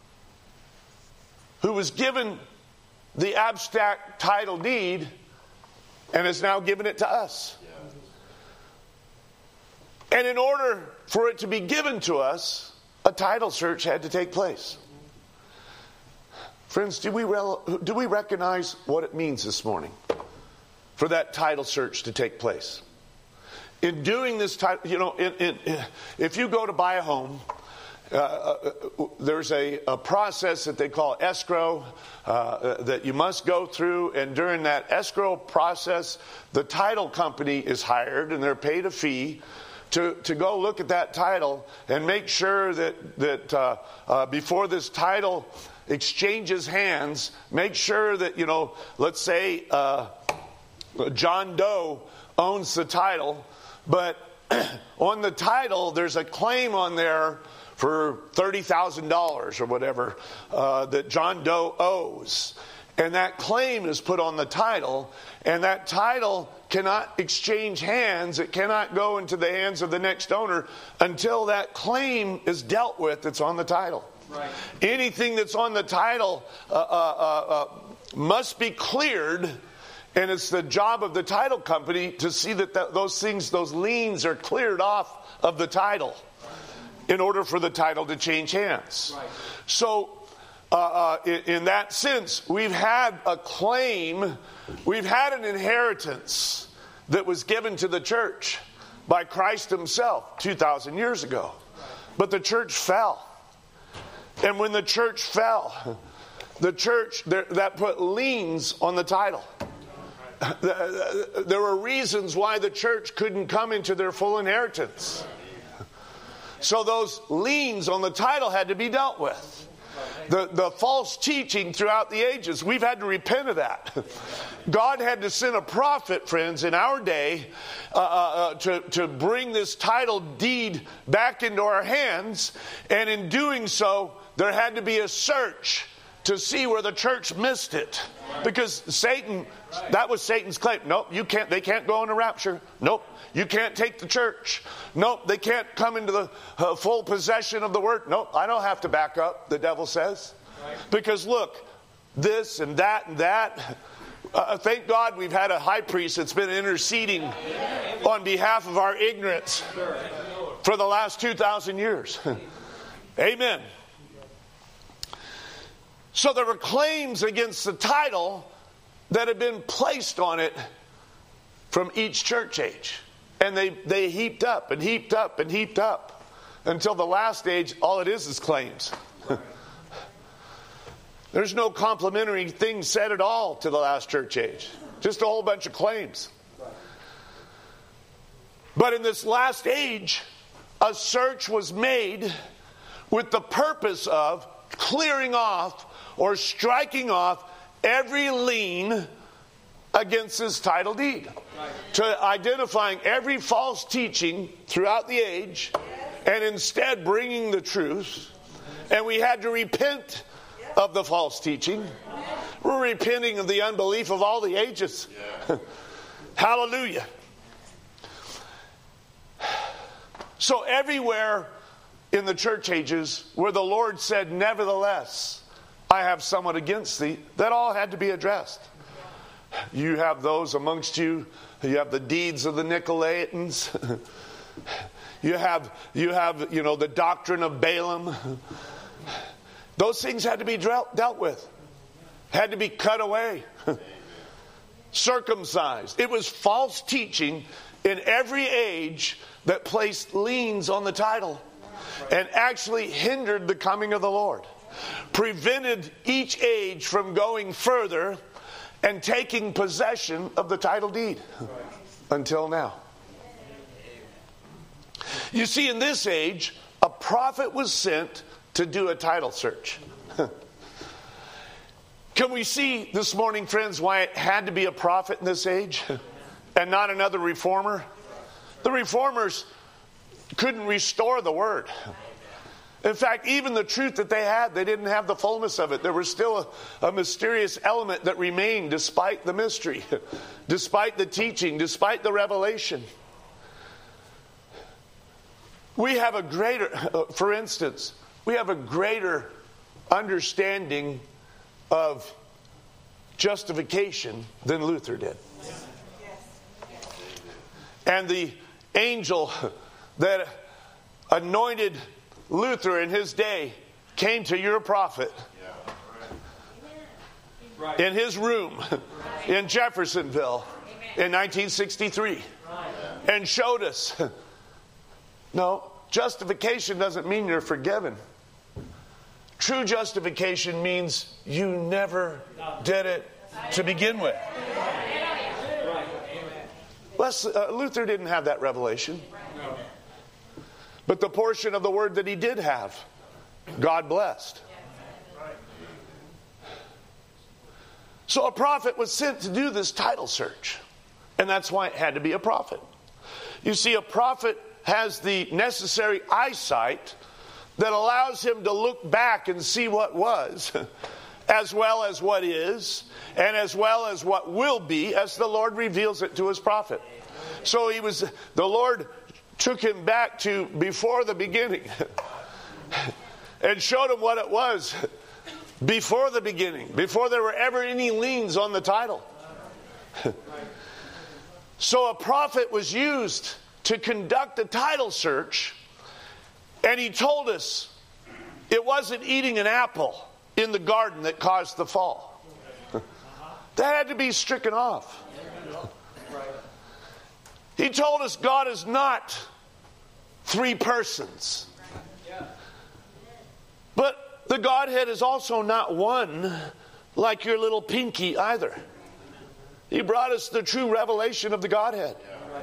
who was given the abstract title deed and has now given it to us. And in order for it to be given to us, a title search had to take place. Friends, do we recognize what it means this morning for that title search to take place? In doing this title, if you go to buy a home, there's a process that they call escrow that you must go through, and during that escrow process, the title company is hired and they're paid a fee to go look at that title and make sure that before this title exchanges hands, make sure that, let's say John Doe owns the title, but on the title there's a claim on there for $30,000 or whatever that John Doe owes. And that claim is put on the title, and that title cannot exchange hands. It cannot go into the hands of the next owner until that claim is dealt with that's on the title. Right. Anything that's on the title must be cleared, and it's the job of the title company to see that those liens are cleared off of the title in order for the title to change hands. Right. So in that sense, we've had a claim, we've had an inheritance that was given to the church by Christ himself 2,000 years ago. But the church fell. And when the church fell, the church, that put liens on the title. There were reasons why the church couldn't come into their full inheritance. So those liens on the title had to be dealt with. The false teaching throughout the ages, we've had to repent of that. God had to send a prophet, friends, in our day to bring this title deed back into our hands. And in doing so, there had to be a search to see where the church missed it. Because Satan, that was Satan's claim. Nope, they can't go into rapture. Nope, you can't take the church. Nope, they can't come into the full possession of the word. Nope, I don't have to back up, the devil says. Because look, this and that and that. Thank God we've had a high priest that's been interceding on behalf of our ignorance for the last 2,000 years. Amen. So there were claims against the title that had been placed on it from each church age. And they heaped up and heaped up and heaped up until the last age, all it is claims. There's no complimentary thing said at all to the last church age. Just a whole bunch of claims. But in this last age, a search was made with the purpose of clearing off or striking off every lien against this title deed. To identifying every false teaching throughout the age and instead bringing the truth. And we had to repent of the false teaching. We're repenting of the unbelief of all the ages. So everywhere in the church ages where the Lord said, nevertheless, I have somewhat against thee, that all had to be addressed. You have those amongst you, you have the deeds of the Nicolaitans. You have the doctrine of Balaam. Those things had to be dealt with. Had to be cut away. Circumcised. It was false teaching in every age that placed liens on the title and actually hindered the coming of the Lord. Prevented each age from going further and taking possession of the title deed until now. You see, in this age, a prophet was sent to do a title search. Can we see this morning, friends, why it had to be a prophet in this age and not another reformer? The reformers couldn't restore the word. In fact, even the truth that they had, they didn't have the fullness of it. There was still a mysterious element that remained despite the mystery, despite the teaching, despite the revelation. We have a greater, for instance, we have a greater understanding of justification than Luther did. And the angel that anointed Luther in his day came to your prophet in his room in Jeffersonville in 1963 and showed us, no, justification doesn't mean you're forgiven. True justification means you never did it to begin with. Luther didn't have that revelation. But the portion of the word that he did have, God blessed. So a prophet was sent to do this title search. And that's why it had to be a prophet. You see, a prophet has the necessary eyesight that allows him to look back and see what was, as well as what is, and as well as what will be, as the Lord reveals it to his prophet. So the Lord took him back to before the beginning and showed him what it was before the beginning, before there were ever any liens on the title. So a prophet was used to conduct a title search, and he told us it wasn't eating an apple in the garden that caused the fall. That had to be stricken off. He told us God is not three persons. But the Godhead is also not one like your little pinky either. He brought us the true revelation of the Godhead.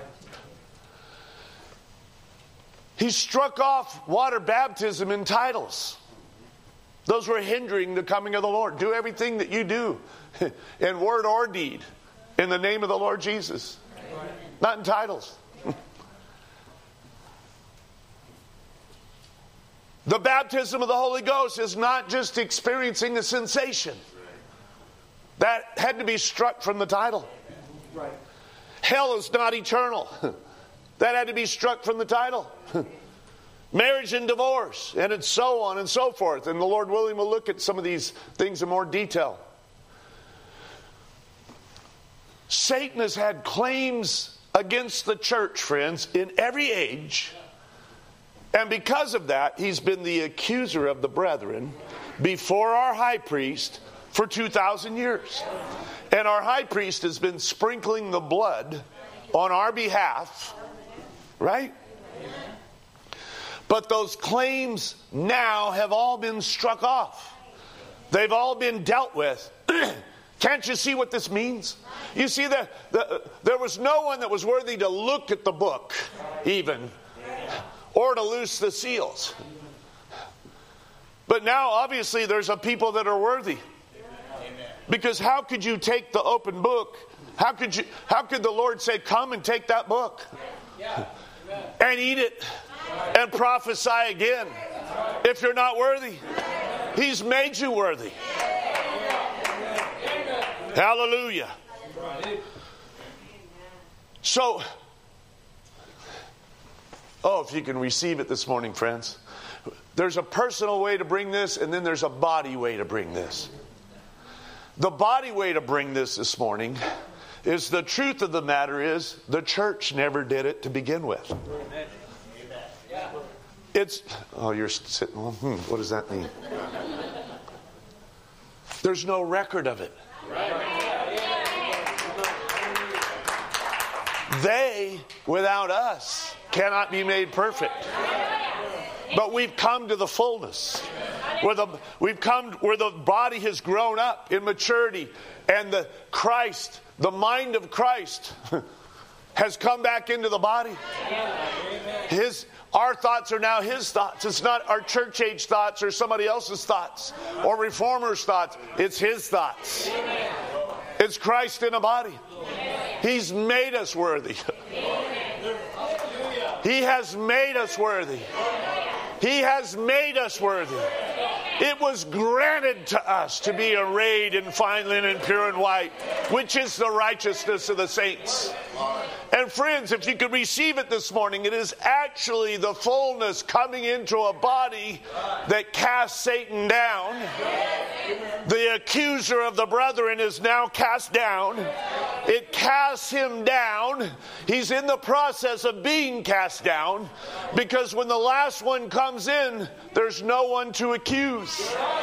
He struck off water baptism and titles. Those were hindering the coming of the Lord. Do everything that you do in word or deed in the name of the Lord Jesus. Not in titles. The baptism of the Holy Ghost is not just experiencing a sensation. That had to be struck from the title. Hell is not eternal. That had to be struck from the title. Marriage and divorce, and it's so on and so forth. And the Lord willing, we'll look at some of these things in more detail. Satan has had claims against the church, friends, in every age. And because of that, he's been the accuser of the brethren before our high priest for 2,000 years. And our high priest has been sprinkling the blood on our behalf, right? But those claims now have all been struck off. They've all been dealt with. Can't you see what this means? You see, there was no one that was worthy to look at the book, even, or to loose the seals. But now, obviously, there's a people that are worthy. Because how could you take the open book? How could the Lord say, come and take that book and eat it and prophesy again if you're not worthy? He's made you worthy. Hallelujah. So Oh, if you can receive it this morning, friends. There's a personal way to bring this, and then there's a body way to bring this. The body way to bring this morning is the truth of the matter is the church never did it to begin with. Amen. It's, oh, you're sitting, what does that mean? There's no record of it. They, without us, cannot be made perfect. But we've come to the fullness. We've come where the body has grown up in maturity, and the Christ, the mind of Christ, has come back into the body. Our thoughts are now His thoughts. It's not our church age thoughts or somebody else's thoughts or reformers' thoughts. It's His thoughts. It's Christ in a body. He's made us worthy. He has made us worthy. He has made us worthy. It was granted to us to be arrayed in fine linen, pure and white, which is the righteousness of the saints. And friends, if you could receive it this morning, it is actually the fullness coming into a body that casts Satan down. The accuser of the brethren is now cast down. It casts him down. He's in the process of being cast down, because when the last one comes in, there's no one to accuse.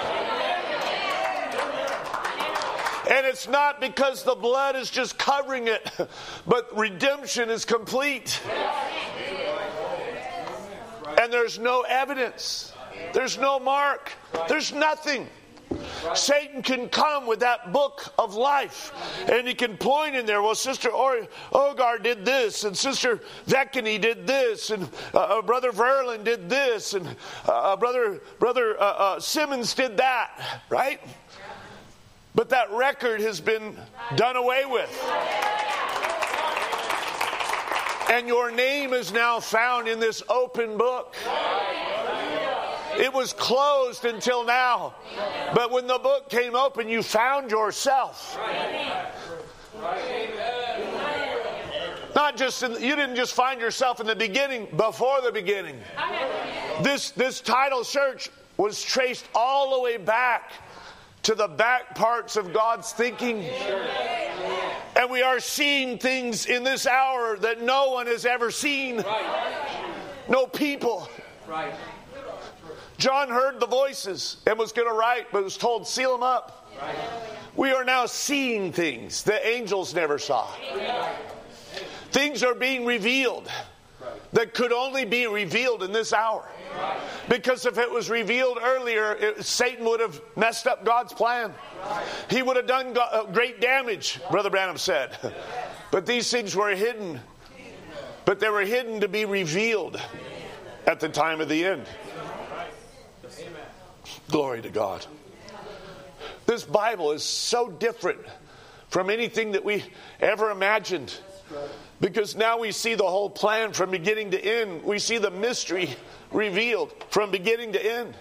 And it's not because the blood is just covering it, but redemption is complete. And there's no evidence. There's no mark. There's nothing. Satan can come with that book of life, and he can point in there, well, Sister Ogar did this, and Sister Vecchini did this, and Brother Verlin did this, and Brother Simmons did that, right? But that record has been done away with. And your name is now found in this open book. It was closed until now. But when the book came open, you found yourself. Not just you didn't just find yourself in the beginning, before the beginning. This title search was traced all the way back to the back parts of God's thinking. And we are seeing things in this hour that no one has ever seen. No people. John heard the voices and was going to write, but was told, seal them up. We are now seeing things the angels never saw. Things are being revealed that could only be revealed in this hour. Because if it was revealed earlier, Satan would have messed up God's plan. He would have done great damage, Brother Branham said. But these things were hidden. But they were hidden to be revealed at the time of the end. Glory to God. This Bible is so different from anything that we ever imagined. Because now we see the whole plan from beginning to end. We see the mystery revealed from beginning to end.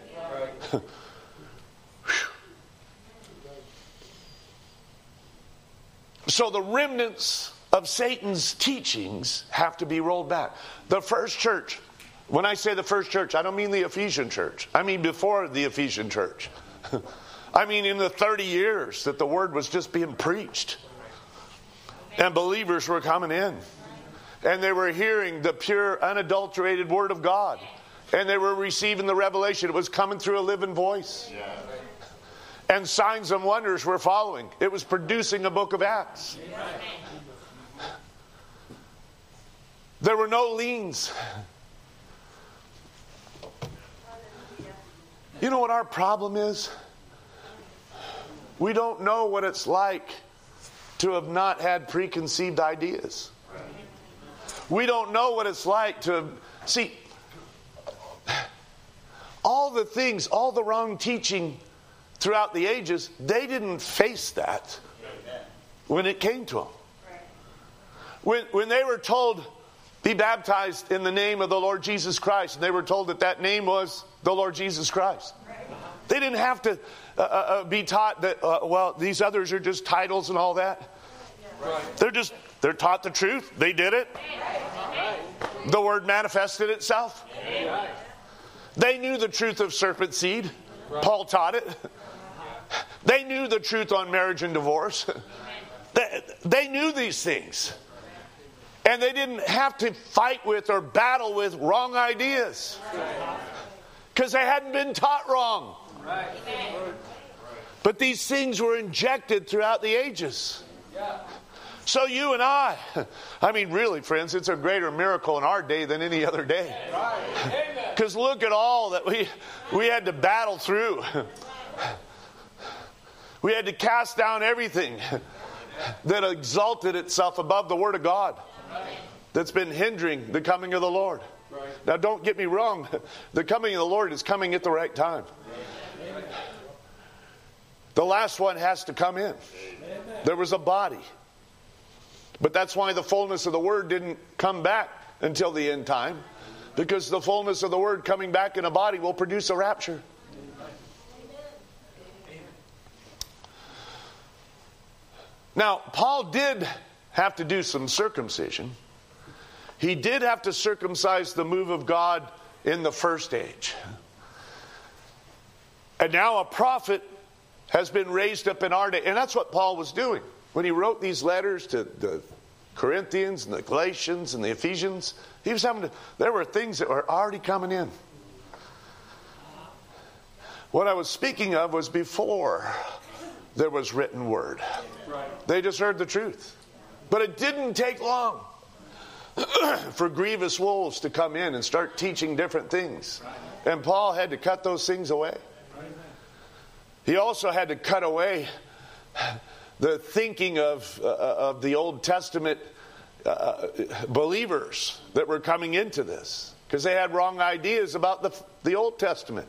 So the remnants of Satan's teachings have to be rolled back. The first church, when I say the first church, I don't mean the Ephesian church. I mean before the Ephesian church. I mean in the 30 years that the word was just being preached. And believers were coming in. And they were hearing the pure, unadulterated word of God. And they were receiving the revelation. It was coming through a living voice. And signs and wonders were following. It was producing a book of Acts. There were no liens. You know what our problem is? We don't know what it's like to have not had preconceived ideas. We don't know what it's like to see all the things, all the wrong teaching throughout the ages. They didn't face that when it came to them. When they were told, be baptized in the name of the Lord Jesus Christ, and they were told that name was the Lord Jesus Christ. They didn't have to be taught that, these others are just titles and all that. They're taught the truth. They did it. The Word manifested itself. They knew the truth of serpent seed. Paul taught it. They knew the truth on marriage and divorce. They knew these things. And they didn't have to fight with or battle with wrong ideas. Because they hadn't been taught wrong. But these things were injected throughout the ages. So you and I mean, really, friends, it's a greater miracle in our day than any other day. Because look at all that we had to battle through. We had to cast down everything that exalted itself above the Word of God, that's been hindering the coming of the Lord. Now, don't get me wrong. The coming of the Lord is coming at the right time. The last one has to come in. There was a body. But that's why the fullness of the Word didn't come back until the end time. Because the fullness of the Word coming back in a body will produce a rapture. Now, Paul did have to do some circumcision. He did have to circumcise the move of God in the first age. And now a prophet has been raised up in our day. And that's what Paul was doing. When he wrote these letters to the Corinthians and the Galatians and the Ephesians, he was having to, there were things that were already coming in. What I was speaking of was before there was written word. They just heard the truth. But it didn't take long for grievous wolves to come in and start teaching different things. And Paul had to cut those things away. He also had to cut away the thinking of the Old Testament believers that were coming into this, because they had wrong ideas about the Old Testament.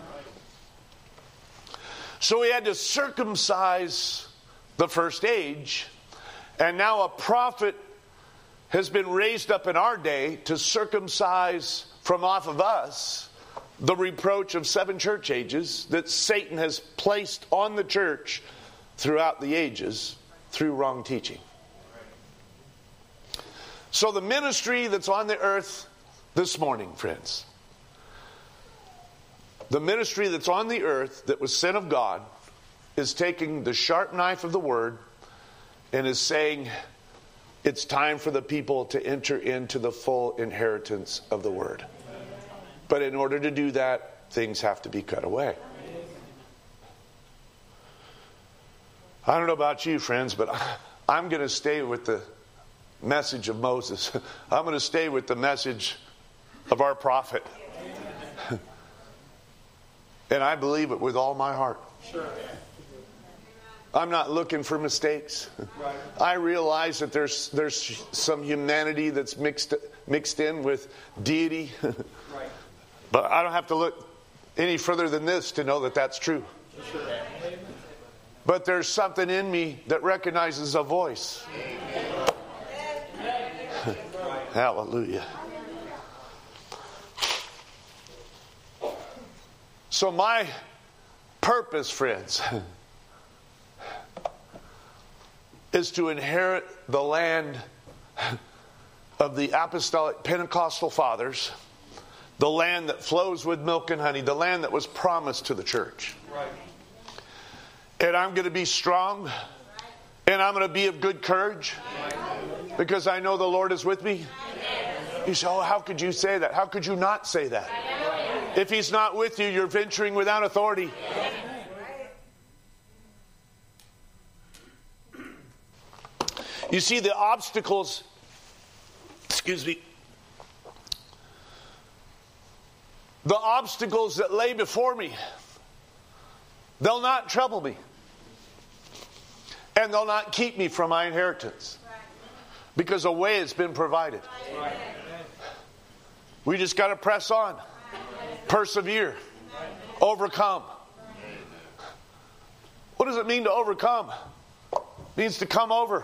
So he had to circumcise the first age, and now a prophet has been raised up in our day to circumcise from off of us the reproach of 7 church ages that Satan has placed on the church throughout the ages through wrong teaching. So the ministry that's on the earth this morning, friends, the ministry that's on the earth that was sent of God is taking the sharp knife of the Word and is saying it's time for the people to enter into the full inheritance of the Word. But in order to do that, things have to be cut away. I don't know about you, friends, but I'm going to stay with the message of Moses. I'm going to stay with the message of our prophet. And I believe it with all my heart. Sure. I'm not looking for mistakes. Right. I realize that there's some humanity that's mixed in with deity. Right. But I don't have to look any further than this to know that that's true. Sure. But there's something in me that recognizes a voice. Hallelujah. So my purpose, friends, is to inherit the land of the apostolic Pentecostal fathers, the land that flows with milk and honey, the land that was promised to the church. Right. And I'm going to be strong, and I'm going to be of good courage, because I know the Lord is with me. You say, oh, how could you say that? How could you not say that? If He's not with you, you're venturing without authority. You see, the obstacles, the obstacles that lay before me, they'll not trouble me. And they'll not keep me from my inheritance. Because a way has been provided. We just got to press on. Persevere. Overcome. What does it mean to overcome? It means to come over.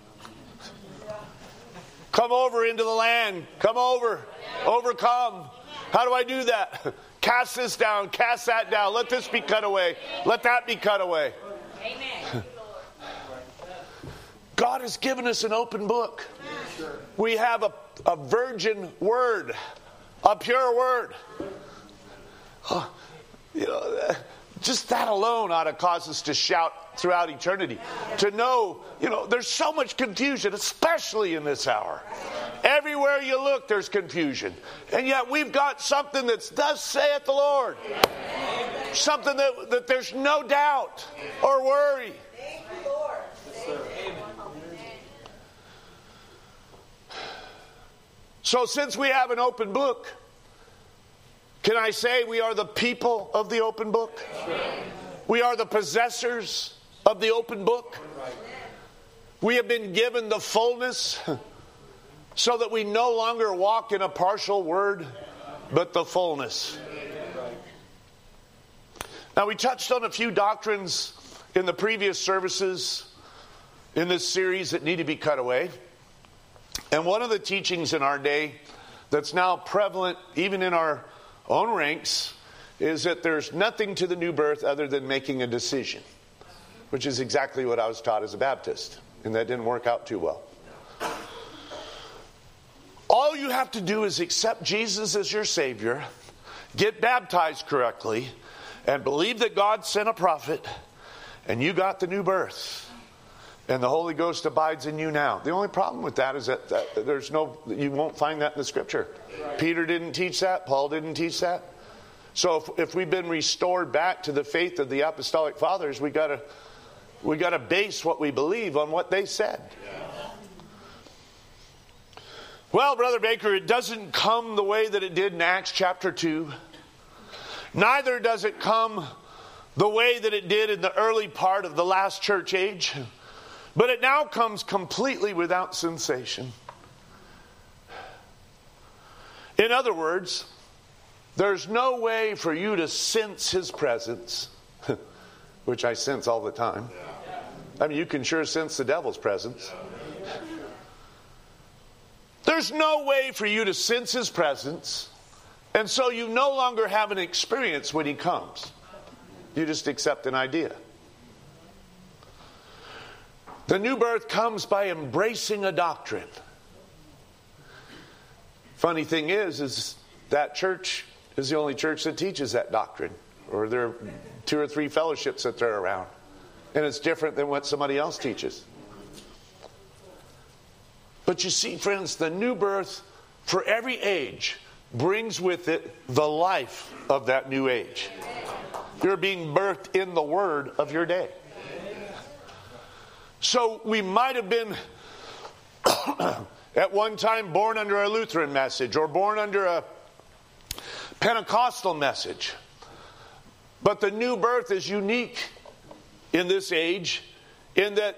Come over into the land. Come over. Overcome. How do I do that? Cast this down. Cast that down. Let this be cut away. Let that be cut away. Amen. God has given us an open book. We have a virgin word, a pure word. Just that alone ought to cause us to shout throughout eternity. To know, there's so much confusion, especially in this hour. Everywhere you look, there's confusion. And yet we've got something that's thus saith the Lord. Something that there's no doubt or worry. So since we have an open book, can I say we are the people of the open book? We are the possessors of the open book. We have been given the fullness so that we no longer walk in a partial word, but the fullness. Now, we touched on a few doctrines in the previous services in this series that need to be cut away. And one of the teachings in our day that's now prevalent even in our own ranks is that there's nothing to the new birth other than making a decision, which is exactly what I was taught as a Baptist, and that didn't work out too well. All you have to do is accept Jesus as your Savior, get baptized correctly, and believe that God sent a prophet, and you got the new birth. And the Holy Ghost abides in you now. The only problem with that is that you won't find that in the Scripture. Peter didn't teach that. Paul didn't teach that. So if we've been restored back to the faith of the apostolic fathers, we got to base what we believe on what they said. Well, Brother Baker, it doesn't come the way that it did in Acts chapter 2. Neither does it come the way that it did in the early part of the last church age. But it now comes completely without sensation. In other words, there's no way for you to sense His presence, which I sense all the time. I mean, you can sure sense the devil's presence. There's no way for you to sense His presence, and so you no longer have an experience when He comes. You just accept an idea. The new birth comes by embracing a doctrine. Funny thing is that church is the only church that teaches that doctrine. Or there are 2 or 3 fellowships that they're around. And it's different than what somebody else teaches. But you see, friends, the new birth for every age brings with it the life of that new age. You're being birthed in the word of your day. So we might have been at one time born under a Lutheran message or born under a Pentecostal message. But the new birth is unique in this age in that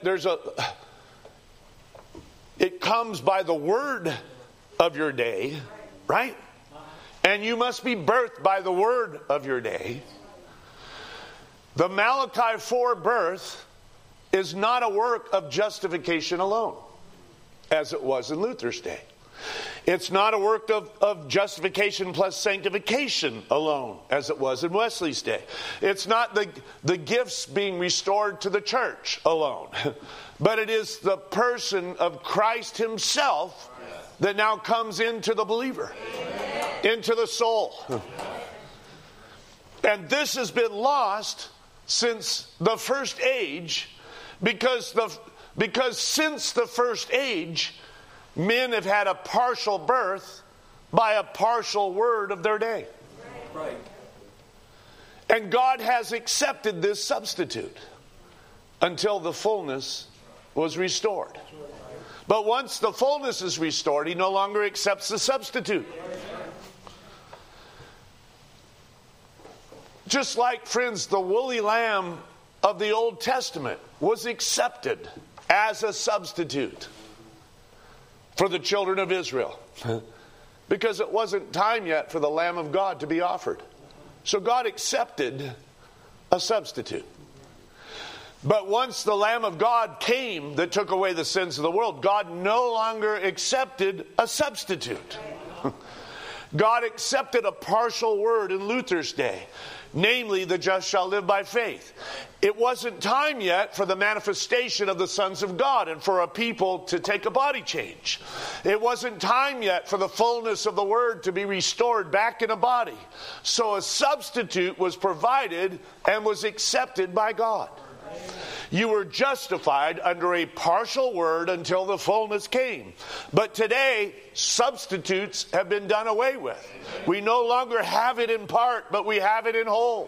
it comes by the word of your day, right? And you must be birthed by the word of your day. The Malachi 4 birth is not a work of justification alone, as it was in Luther's day. It's not a work of justification plus sanctification alone, as it was in Wesley's day. It's not the gifts being restored to the church alone, but it is the person of Christ Himself that now comes into the believer, into the soul. And this has been lost since the first age, because since the first age, men have had a partial birth by a partial word of their day. Right. And God has accepted this substitute until the fullness was restored. But once the fullness is restored, He no longer accepts the substitute. Just like, friends, the woolly lamb of the Old Testament was accepted as a substitute for the children of Israel, because it wasn't time yet for the Lamb of God to be offered. So God accepted a substitute. But once the Lamb of God came that took away the sins of the world, God no longer accepted a substitute. God accepted a partial word in Luther's day, namely, the just shall live by faith. It wasn't time yet for the manifestation of the sons of God and for a people to take a body change. It wasn't time yet for the fullness of the word to be restored back in a body. So a substitute was provided and was accepted by God. You were justified under a partial word until the fullness came. But today, substitutes have been done away with. We no longer have it in part, but we have it in whole.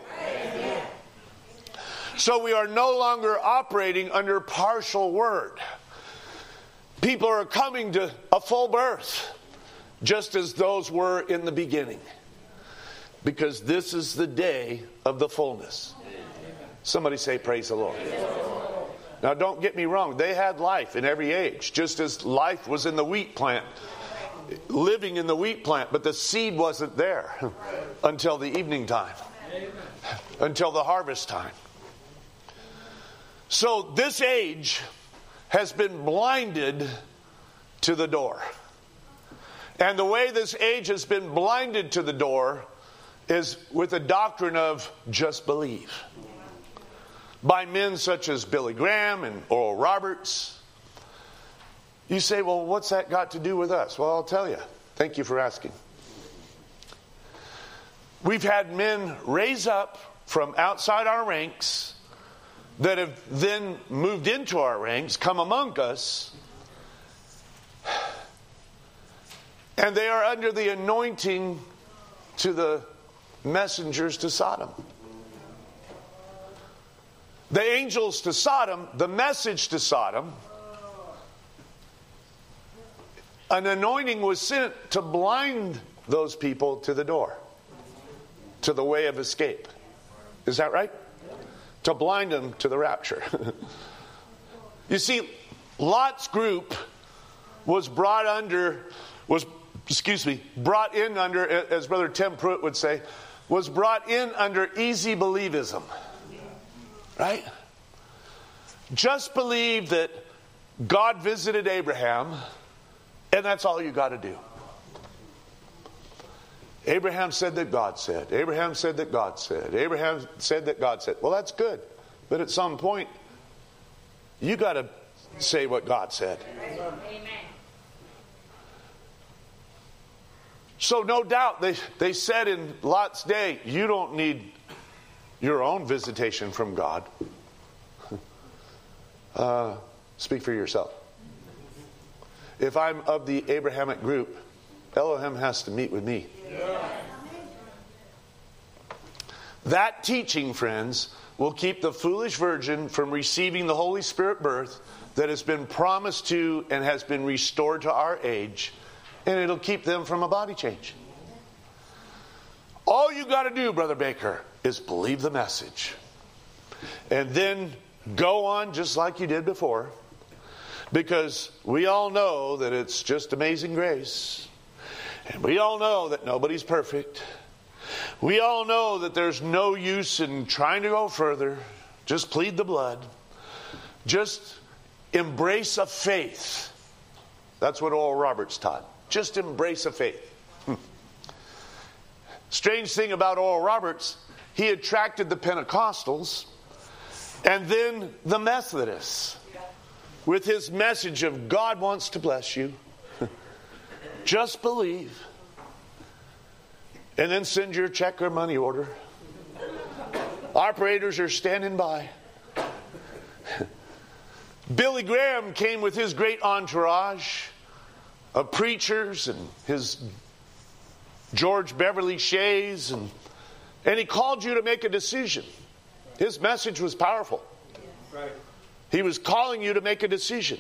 So we are no longer operating under partial word. People are coming to a full birth, just as those were in the beginning. Because this is the day of the fullness. Somebody say, praise the Lord. Now don't get me wrong, they had life in every age, just as life was in the wheat plant, living in the wheat plant, but the seed wasn't there until the evening time, until the harvest time. So this age has been blinded to the door. And the way this age has been blinded to the door is with the doctrine of just believe. By men such as Billy Graham and Oral Roberts. You say, well, what's that got to do with us? Well, I'll tell you. Thank you for asking. We've had men raise up from outside our ranks that have then moved into our ranks, come among us, and they are under the anointing to the messengers to Sodom. The angels to Sodom, the message to Sodom, an anointing was sent to blind those people to the door, to the way of escape. Is that right? To blind them to the rapture. You see, Lot's group was brought in under, as Brother Tim Pruitt would say, was brought in under easy believism. Right? Just believe that God visited Abraham, and that's all you got to do. Abraham said that God said. Abraham said that God said. Abraham said that God said. Well, that's good. But at some point, you got to say what God said. Amen. So no doubt, they said in Lot's day, you don't need your own visitation from God. Speak for yourself. If I'm of the Abrahamic group, Elohim has to meet with me. Yeah. That teaching, friends, will keep the foolish virgin from receiving the Holy Spirit birth that has been promised to and has been restored to our age, and it'll keep them from a body change. All you got to do, Brother Baker, is believe the message. And then go on just like you did before. Because we all know that it's just amazing grace. And we all know that nobody's perfect. We all know that there's no use in trying to go further. Just plead the blood. Just embrace a faith. That's what Oral Roberts taught. Just embrace a faith. Strange thing about Oral Roberts, he attracted the Pentecostals and then the Methodists with his message of God wants to bless you. Just believe. And then send your check or money order. Operators are standing by. Billy Graham came with his great entourage of preachers and his George Beverly Shays, and he called you to make a decision. His message was powerful. Right. He was calling you to make a decision.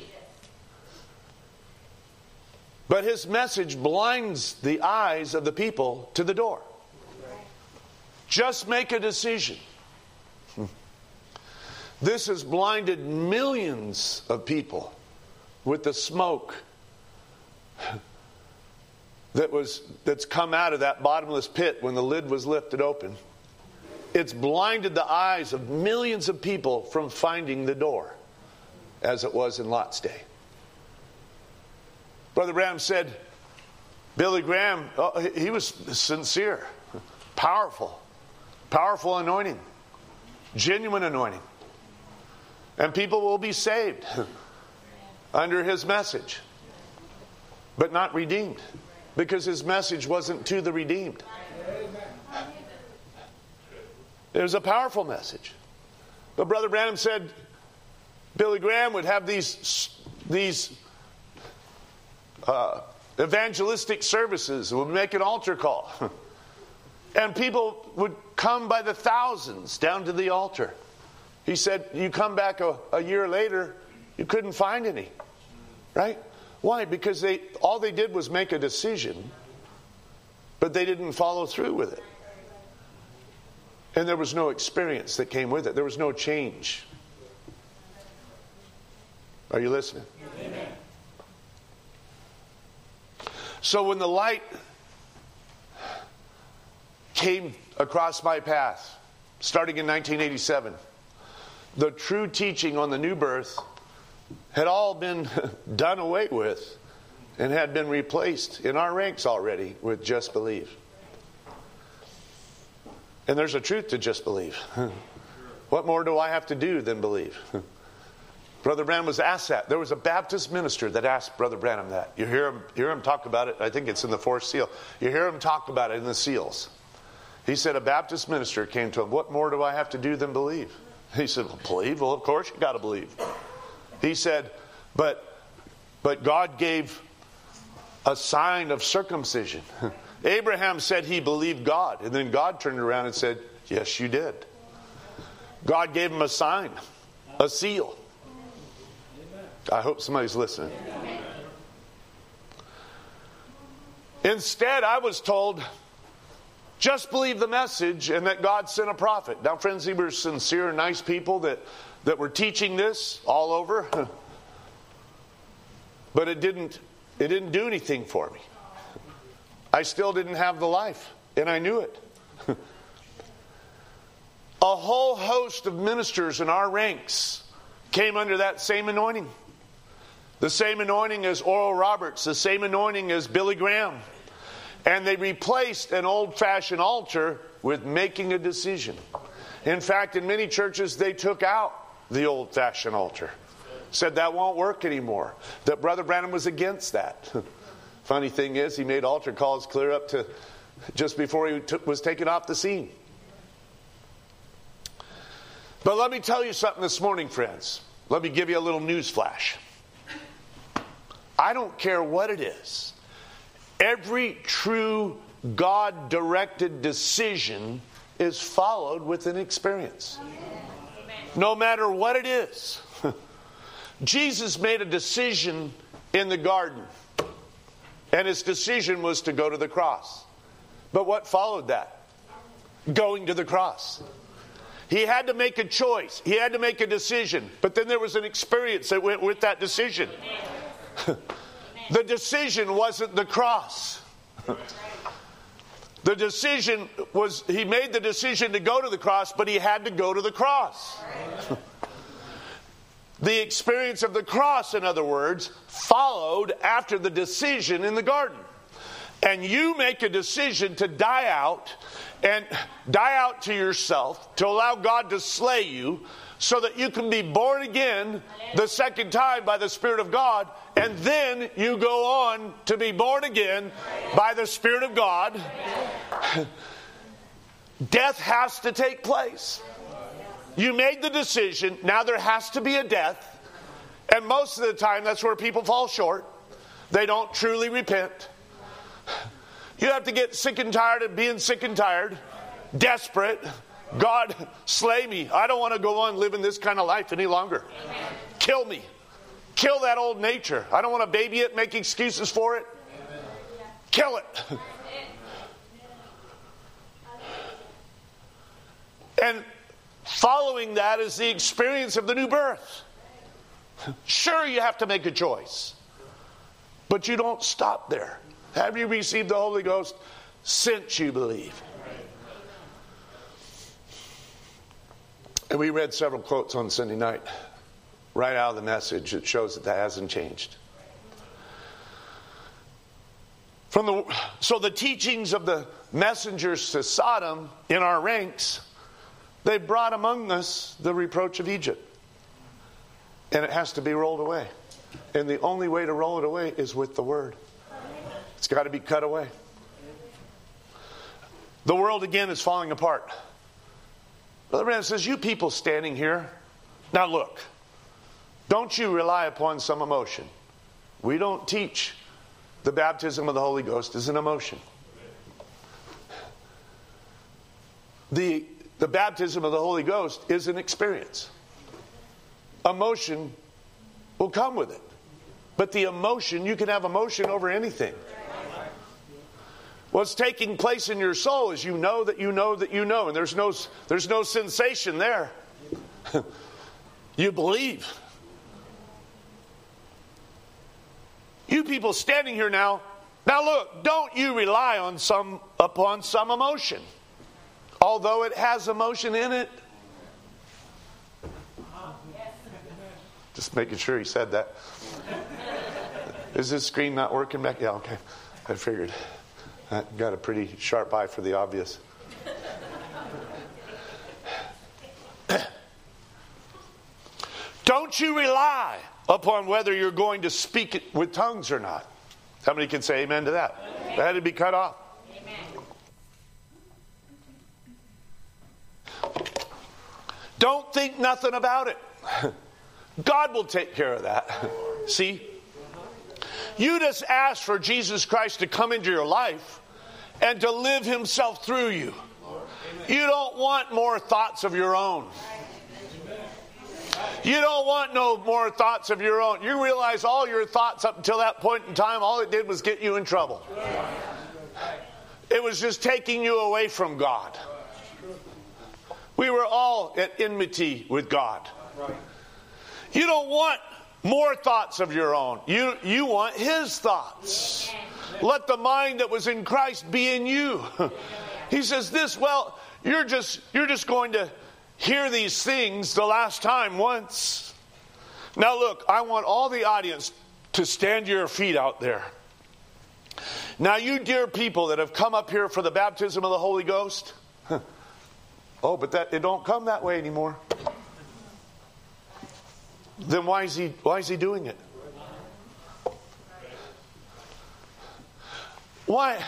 But his message blinds the eyes of the people to the door. Just make a decision. This has blinded millions of people with the smoke that's come out of that bottomless pit when the lid was lifted open. It's blinded the eyes of millions of people from finding the door, as it was in Lot's day. Brother Branham said, Billy Graham, he was sincere, powerful anointing, genuine anointing. And people will be saved under his message, but not redeemed, because his message wasn't to the redeemed. It was a powerful message. But Brother Branham said Billy Graham would have these evangelistic services, would make an altar call. And people would come by the thousands down to the altar. He said, you come back a year later, you couldn't find any. Right? Why? Because all they did was make a decision, but they didn't follow through with it. And there was no experience that came with it. There was no change. Are you listening? Amen. So when the light came across my path, starting in 1987, the true teaching on the new birth had all been done away with and had been replaced in our ranks already with just believe. And there's a truth to just believe. What more do I have to do than believe? Brother Branham was asked that. There was a Baptist minister that asked Brother Branham that. You hear him talk about it. I think it's in the fourth seal. You hear him talk about it in the seals. He said a Baptist minister came to him, what more do I have to do than believe? He said, well, believe? Well, of course you got to believe. He said, but God gave a sign of circumcision. Abraham said he believed God. And then God turned around and said, yes, you did. God gave him a sign, a seal. I hope somebody's listening. Instead, I was told, just believe the message and that God sent a prophet. Now, friends, these were sincere, nice people that were teaching this all over. But it didn't do anything for me. I still didn't have the life, and I knew it. A whole host of ministers in our ranks came under that same anointing. The same anointing as Oral Roberts, the same anointing as Billy Graham. And they replaced an old-fashioned altar with making a decision. In fact, in many churches, they took out the old-fashioned altar. Said that won't work anymore. That Brother Branham was against that. Funny thing is, he made altar calls clear up to just before he was taken off the scene. But let me tell you something this morning, friends. Let me give you a little news flash. I don't care what it is. Every true God-directed decision is followed with an experience. No matter what it is. Jesus made a decision in the garden. And his decision was to go to the cross. But what followed that? Going to the cross. He had to make a choice. He had to make a decision. But then there was an experience that went with that decision. The decision wasn't the cross. The decision was, he made the decision to go to the cross, but he had to go to the cross. The experience of the cross, in other words, followed after the decision in the garden. And you make a decision to die out, and die out to yourself, to allow God to slay you, so that you can be born again the second time by the Spirit of God, and then you go on to be born again by the Spirit of God. Death has to take place. You made the decision, now there has to be a death. And most of the time, that's where people fall short. They don't truly repent. You have to get sick and tired of being sick and tired, desperate. God, slay me. I don't want to go on living this kind of life any longer. Amen. Kill me. Kill that old nature. I don't want to baby it, make excuses for it. Amen. Kill it. And following that is the experience of the new birth. Sure, you have to make a choice. But you don't stop there. Have you received the Holy Ghost since you believe? And we read several quotes on Sunday night, right out of the message. It shows that hasn't changed. So the teachings of the messengers to Sodom in our ranks, they brought among us the reproach of Egypt. And it has to be rolled away. And the only way to roll it away is with the Word. It's got to be cut away. The world again is falling apart. Brother Branham says, you people standing here, now look, don't you rely upon some emotion. We don't teach the baptism of the Holy Ghost is an emotion. The baptism of the Holy Ghost is an experience. Emotion will come with it. But the emotion, you can have emotion over anything. What's taking place in your soul is you know that you know that you know. And there's no sensation there. You believe. You people standing here now look, don't you rely upon some emotion. Although it has emotion in it. Just making sure he said that. Is this screen not working back? Yeah, okay. I figured. I got a pretty sharp eye for the obvious. Don't you rely upon whether you're going to speak it with tongues or not. How many can say amen to that? Amen. That had to be cut off. Amen. Don't think nothing about it. God will take care of that. See? You just ask for Jesus Christ to come into your life and to live Himself through you. You don't want more thoughts of your own. You don't want no more thoughts of your own. You realize all your thoughts up until that point in time, all it did was get you in trouble. It was just taking you away from God. We were all at enmity with God. You don't want more thoughts of your own. You want His thoughts. Let the mind that was in Christ be in you. He says this, well, you're just going to hear these things the last time once. Now look, I want all the audience to stand to your feet out there. Now you dear people that have come up here for the baptism of the Holy Ghost. Oh, but it don't come that way anymore. Then why is he doing it? Why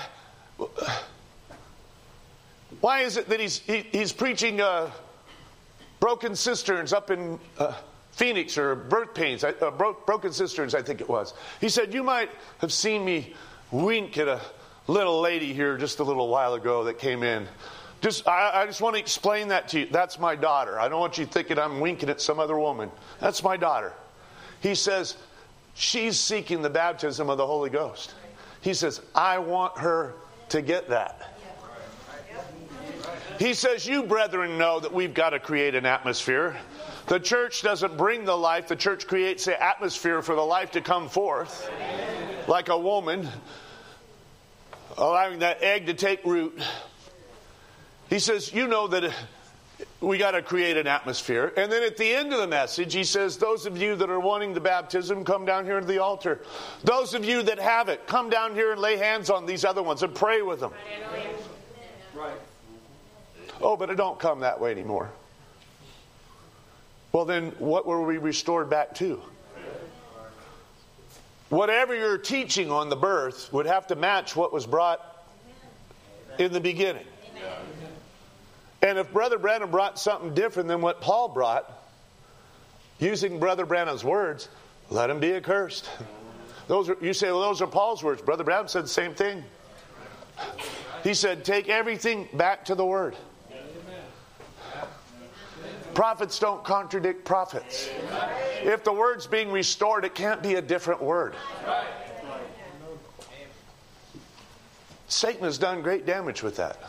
is it that he's preaching broken cisterns up in Phoenix, or birth pains, broken cisterns, I think it was. He said, you might have seen me wink at a little lady here just a little while ago that came in. I just want to explain that to you. That's my daughter. I don't want you thinking I'm winking at some other woman. That's my daughter. He says, she's seeking the baptism of the Holy Ghost. He says, I want her to get that. He says, you brethren know that we've got to create an atmosphere. The church doesn't bring the life. The church creates the atmosphere for the life to come forth. Like a woman allowing that egg to take root. He says, you know that we got to create an atmosphere. And then at the end of the message, he says, those of you that are wanting the baptism, come down here to the altar. Those of you that have it, come down here and lay hands on these other ones and pray with them. Right. Oh, but it don't come that way anymore. Well, then what were we restored back to? Whatever you're teaching on the birth would have to match what was brought in the beginning. And if Brother Branham brought something different than what Paul brought, using Brother Branham's words, let him be accursed. You say, well, those are Paul's words. Brother Branham said the same thing. He said, take everything back to the Word. Prophets don't contradict prophets. If the Word's being restored, it can't be a different word. Satan has done great damage with that.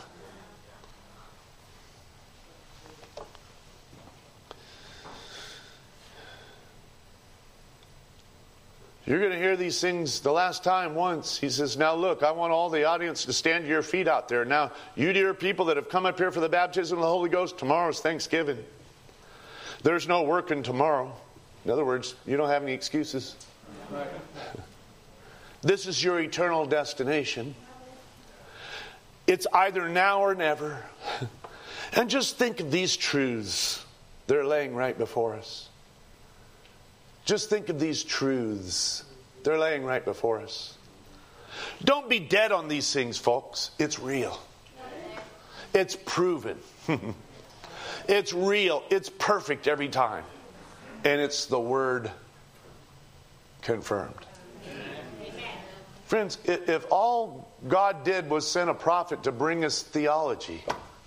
You're going to hear these things the last time once. He says, now look, I want all the audience to stand to your feet out there. Now, you dear people that have come up here for the baptism of the Holy Ghost, tomorrow's Thanksgiving. There's no working tomorrow. In other words, you don't have any excuses. This is your eternal destination. It's either now or never. And just think of these truths. They're laying right before us. Just think of these truths. They're laying right before us. Don't be dead on these things, folks. It's real. It's proven. It's real. It's perfect every time. And it's the Word confirmed. Friends, if all God did was send a prophet to bring us theology,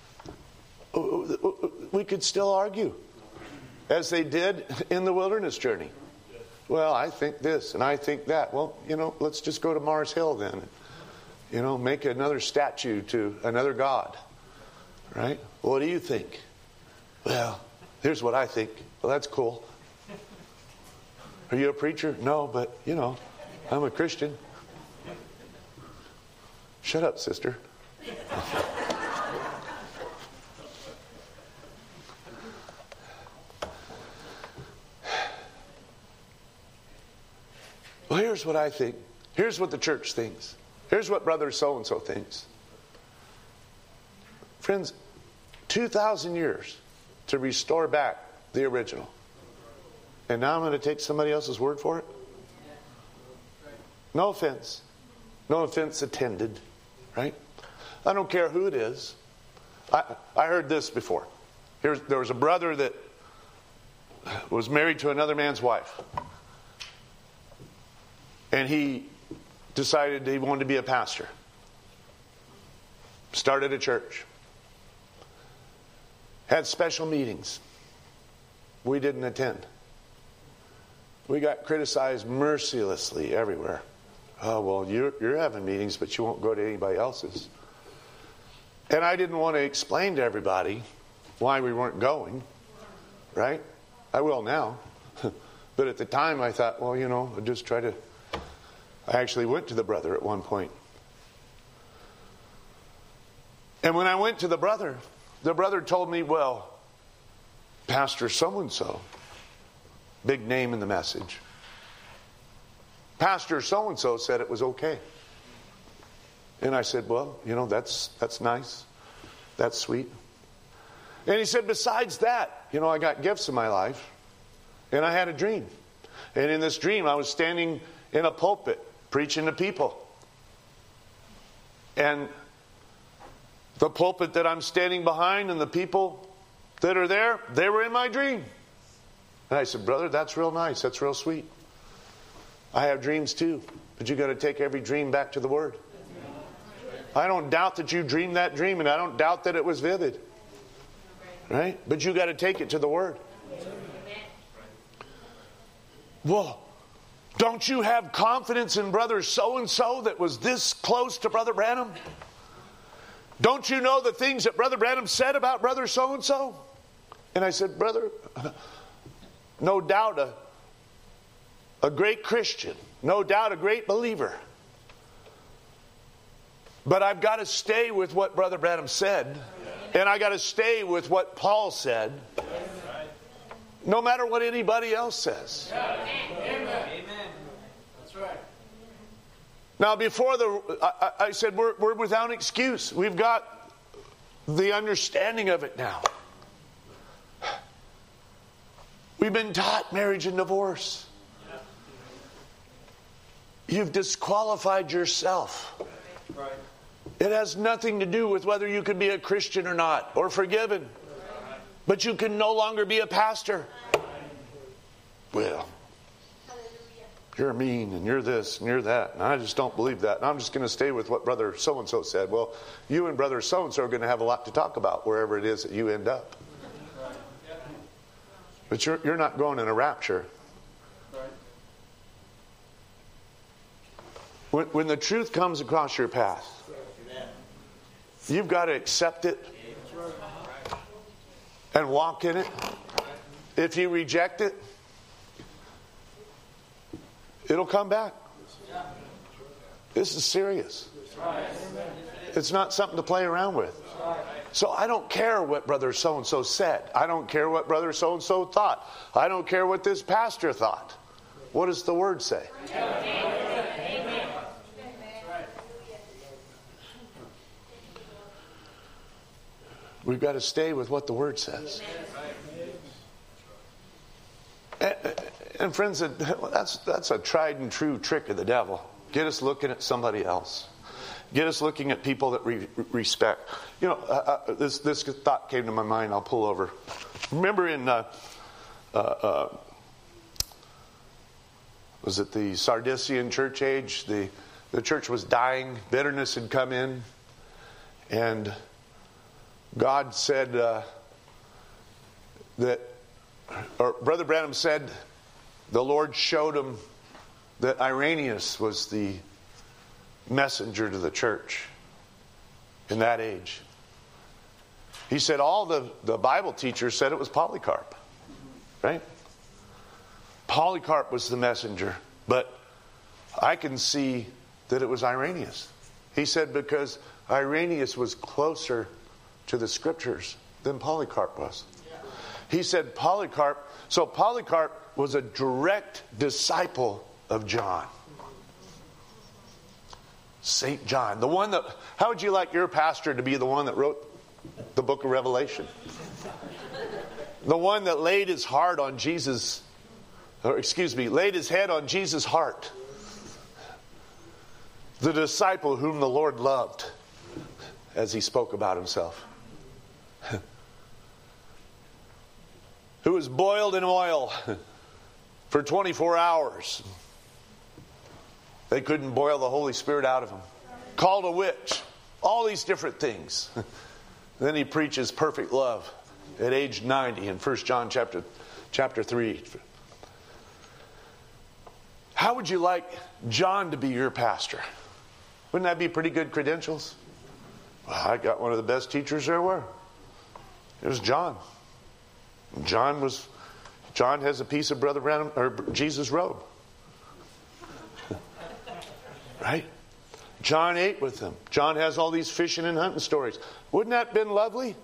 we could still argue, as they did in the wilderness journey. Well, I think this and I think that. Well, let's just go to Mars Hill then. Make another statue to another god. Right? What do you think? Well, here's what I think. Well, that's cool. Are you a preacher? No, but, I'm a Christian. Shut up, sister. Well, here's what I think. Here's what the church thinks. Here's what brother so-and-so thinks. Friends, 2,000 years to restore back the original. And now I'm going to take somebody else's word for it? No offense. No offense intended. Right? I don't care who it is. I heard this before. There was a brother that was married to another man's wife. And he decided he wanted to be a pastor. Started a church. Had special meetings. We didn't attend. We got criticized mercilessly everywhere. Oh, well, you're having meetings, but you won't go to anybody else's. And I didn't want to explain to everybody why we weren't going. Right? I will now. But at the time I thought, well, I'll just try to... I actually went to the brother at one point. And when I went to the brother told me, well, Pastor so-and-so, big name in the message, Pastor so-and-so said it was okay. And I said, well, that's nice. That's sweet. And he said, besides that, I got gifts in my life. And I had a dream. And in this dream, I was standing in a pulpit preaching to people. And the pulpit that I'm standing behind and the people that are there, they were in my dream. And I said, brother, that's real nice. That's real sweet. I have dreams too. But you got to take every dream back to the Word. I don't doubt that you dreamed that dream, and I don't doubt that it was vivid. Right? But you got to take it to the Word. Well, don't you have confidence in brother so-and-so that was this close to Brother Branham? Don't you know the things that Brother Branham said about brother so-and-so? And I said, brother, no doubt a great Christian, no doubt a great believer. But I've got to stay with what Brother Branham said, and I got to stay with what Paul said, no matter what anybody else says. Amen. That's right. Now, before I said we're without excuse. We've got the understanding of it now. We've been taught marriage and divorce. You've disqualified yourself. Right. It has nothing to do with whether you can be a Christian or not, or forgiven. But you can no longer be a pastor. Well, you're mean and you're this and you're that. And I just don't believe that. And I'm just going to stay with what brother so-and-so said. Well, you and brother so-and-so are going to have a lot to talk about wherever it is that you end up. But you're not going in a rapture. When the truth comes across your path, you've got to accept it and walk in it. If you reject it, it'll come back. This is serious. It's not something to play around with. So I don't care what brother so-and-so said. I don't care what brother so-and-so thought. I don't care what this pastor thought. What does the Word say? We've got to stay with what the Word says. And friends, that's a tried and true trick of the devil. Get us looking at somebody else. Get us looking at people that we respect. You know, this thought came to my mind. I'll pull over. Remember in was it the Sardisian church age? The church was dying. Bitterness had come in, and God said Brother Branham said, the Lord showed him that Irenaeus was the messenger to the church in that age. He said all the Bible teachers said it was Polycarp. Right? Polycarp was the messenger. But I can see that it was Irenaeus. He said because Irenaeus was closer to the Scriptures than Polycarp was. He said Polycarp was a direct disciple of John. St. John. The one that, how would you like your pastor to be the one that wrote the book of Revelation? The one that laid his head on Jesus' heart. The disciple whom the Lord loved, as he spoke about himself. Who was boiled in oil for 24 hours. They couldn't boil the Holy Spirit out of him. Called a witch. All these different things. Then he preaches perfect love at age 90 in 1 John chapter 3. How would you like John to be your pastor? Wouldn't that be pretty good credentials? Well, I got one of the best teachers there were. It was John. John has a piece of Brother Branham or Jesus' robe. Right? John ate with them. John has all these fishing and hunting stories. Wouldn't that have been lovely?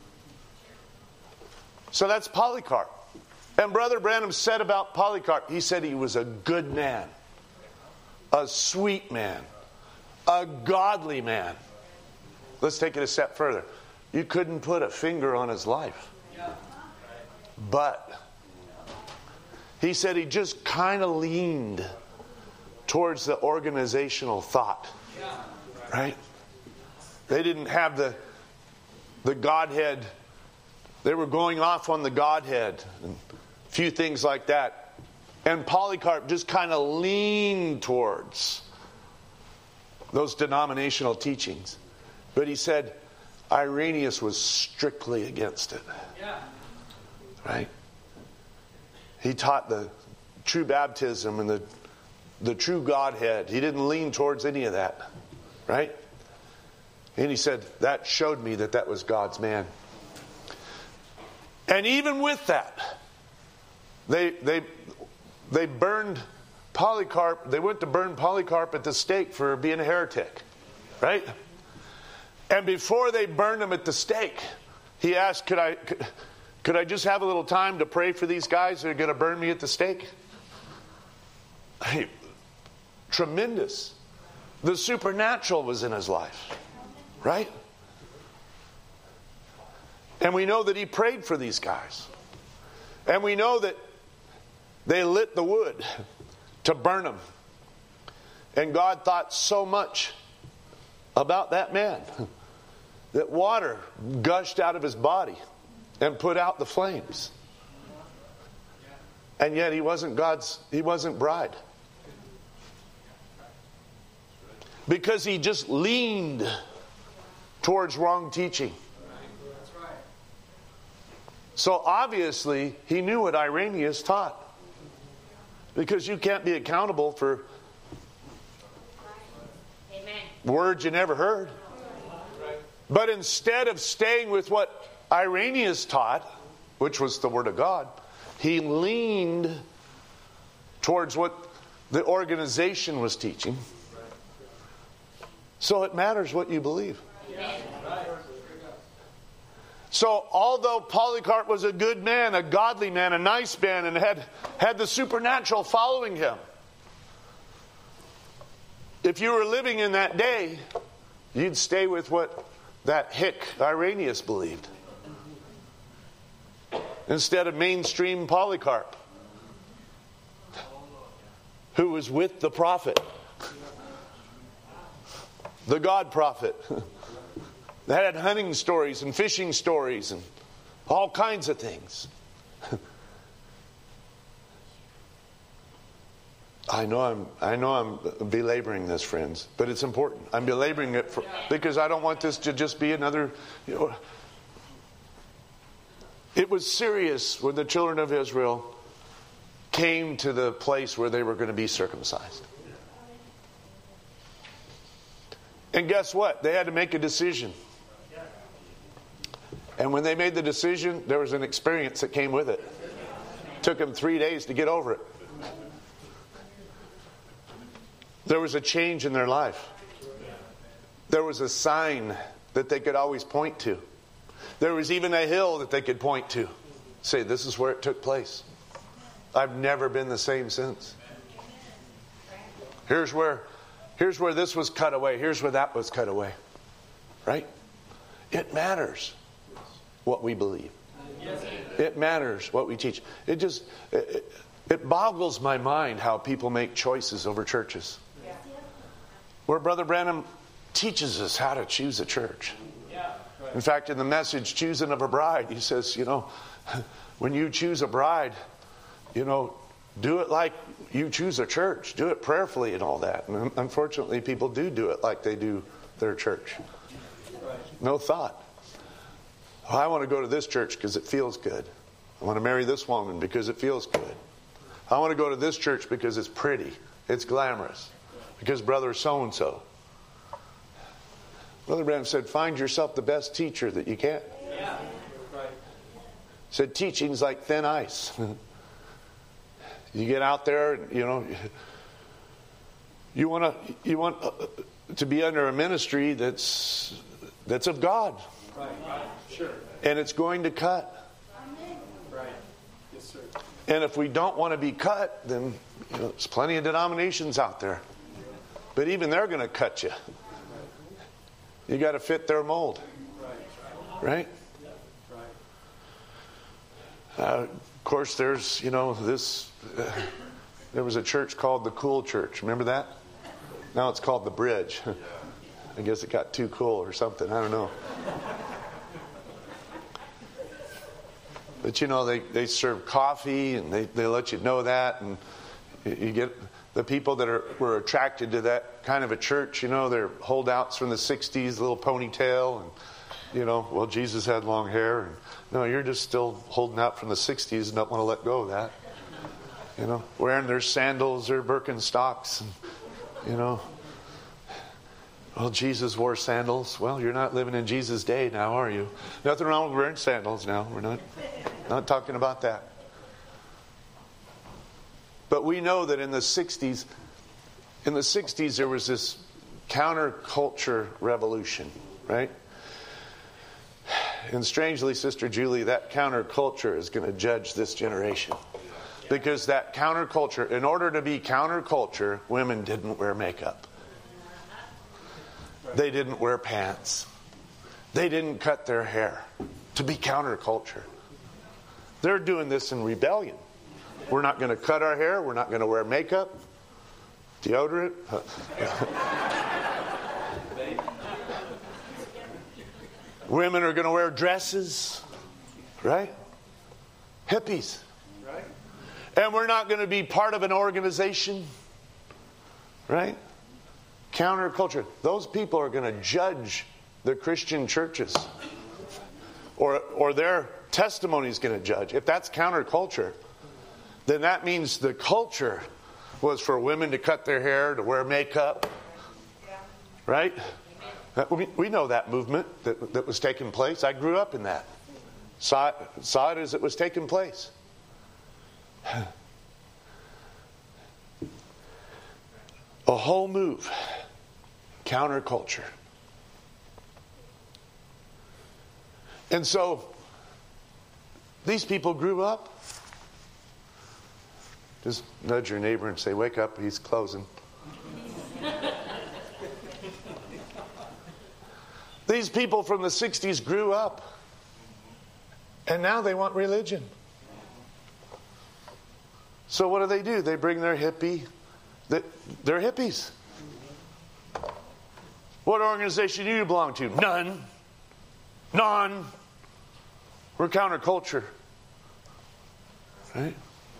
So that's Polycarp. And Brother Branham said about Polycarp, he said he was a good man, a sweet man, a godly man. Let's take it a step further. You couldn't put a finger on his life. But he said he just kind of leaned towards the organizational thought. Right? They didn't have the Godhead. They were going off on the Godhead and a few things like that. And Polycarp just kind of leaned towards those denominational teachings. But he said Irenaeus was strictly against it. Right? He taught the true baptism and the true Godhead. He didn't lean towards any of that. Right? And he said, that showed me that was God's man. And even with that, they burned Polycarp. They went to burn Polycarp at the stake for being a heretic. Right? And before they burned him at the stake, he asked, could I just have a little time to pray for these guys that are going to burn me at the stake? Tremendous. The supernatural was in his life. Right? And we know that he prayed for these guys. And we know that they lit the wood to burn them. And God thought so much about that man that water gushed out of his body and put out the flames. And yet he wasn't bride. Because he just leaned towards wrong teaching. So obviously he knew what Irenaeus taught. Because you can't be accountable for words you never heard. But instead of staying with what Irenaeus taught, which was the Word of God, he leaned towards what the organization was teaching. So it matters what you believe. So although Polycarp was a good man, a godly man, a nice man, and had the supernatural following him, if you were living in that day, you'd stay with what that hick Irenaeus believed, instead of mainstream Polycarp, who was with the prophet, the God prophet, that had hunting stories and fishing stories and all kinds of things. I know I'm belaboring this, friends, but it's important. I'm belaboring it because I don't want this to just be another. It was serious when the children of Israel came to the place where they were going to be circumcised. And guess what? They had to make a decision. And when they made the decision, there was an experience that came with it. It took them 3 days to get over it. There was a change in their life. There was a sign that they could always point to. There was even a hill that they could point to. Say, this is where it took place. I've never been the same since. Here's where this was cut away. Here's where that was cut away. Right? It matters what we believe. It matters what we teach. It boggles my mind how people make choices over churches. Where Brother Branham teaches us how to choose a church. In fact, in the message, Choosing of a Bride, he says, when you choose a bride, do it like you choose a church. Do it prayerfully and all that. And unfortunately, people do it like they do their church. No thought. Well, I want to go to this church because it feels good. I want to marry this woman because it feels good. I want to go to this church because it's pretty. It's glamorous. Because brother so-and-so. Brother Branham said, find yourself the best teacher that you can. Yeah. Right. Said teaching's like thin ice. You get out there, you want to be under a ministry that's of God. Right. Sure. And it's going to cut. Right. Yes, sir. And if we don't want to be cut, then there's plenty of denominations out there. But even they're going to cut you. You got to fit their mold. Right? Of course, there's, this. There was a church called the Cool Church. Remember that? Now it's called the Bridge. I guess it got too cool or something. I don't know. But they serve coffee and they let you know that, and you get the people that were attracted to that kind of a church. They're holdouts from the 60s, little ponytail, and well, Jesus had long hair, and no, you're just still holding out from the 60s and don't want to let go of that. Wearing their sandals or Birkenstocks, and well, Jesus wore sandals. Well, you're not living in Jesus' day now, are you? Nothing wrong with wearing sandals now. We're not talking about that. But we know that in the 60s there was this counterculture revolution, right? And strangely, Sister Julie, that counterculture is going to judge this generation. Because that counterculture, in order to be counterculture, women didn't wear makeup. They didn't wear pants. They didn't cut their hair to be counterculture. They're doing this in rebellion. We're not going to cut our hair. We're not going to wear makeup. Deodorant. Women are going to wear dresses. Right? Hippies. Right? And we're not going to be part of an organization. Right? Counterculture. Those people are going to judge the Christian churches. Or their testimony is going to judge. If that's counterculture, then that means the culture was for women to cut their hair, to wear makeup. Right? We know that movement that was taking place. I grew up in that. Saw it as it was taking place. A whole move. Counterculture. And so, these people grew up. Just nudge your neighbor and say, wake up, he's closing. These people from the 60s grew up. And now they want religion. So what do? They bring their hippie. They're hippies. What organization do you belong to? None. None. We're counterculture. Right?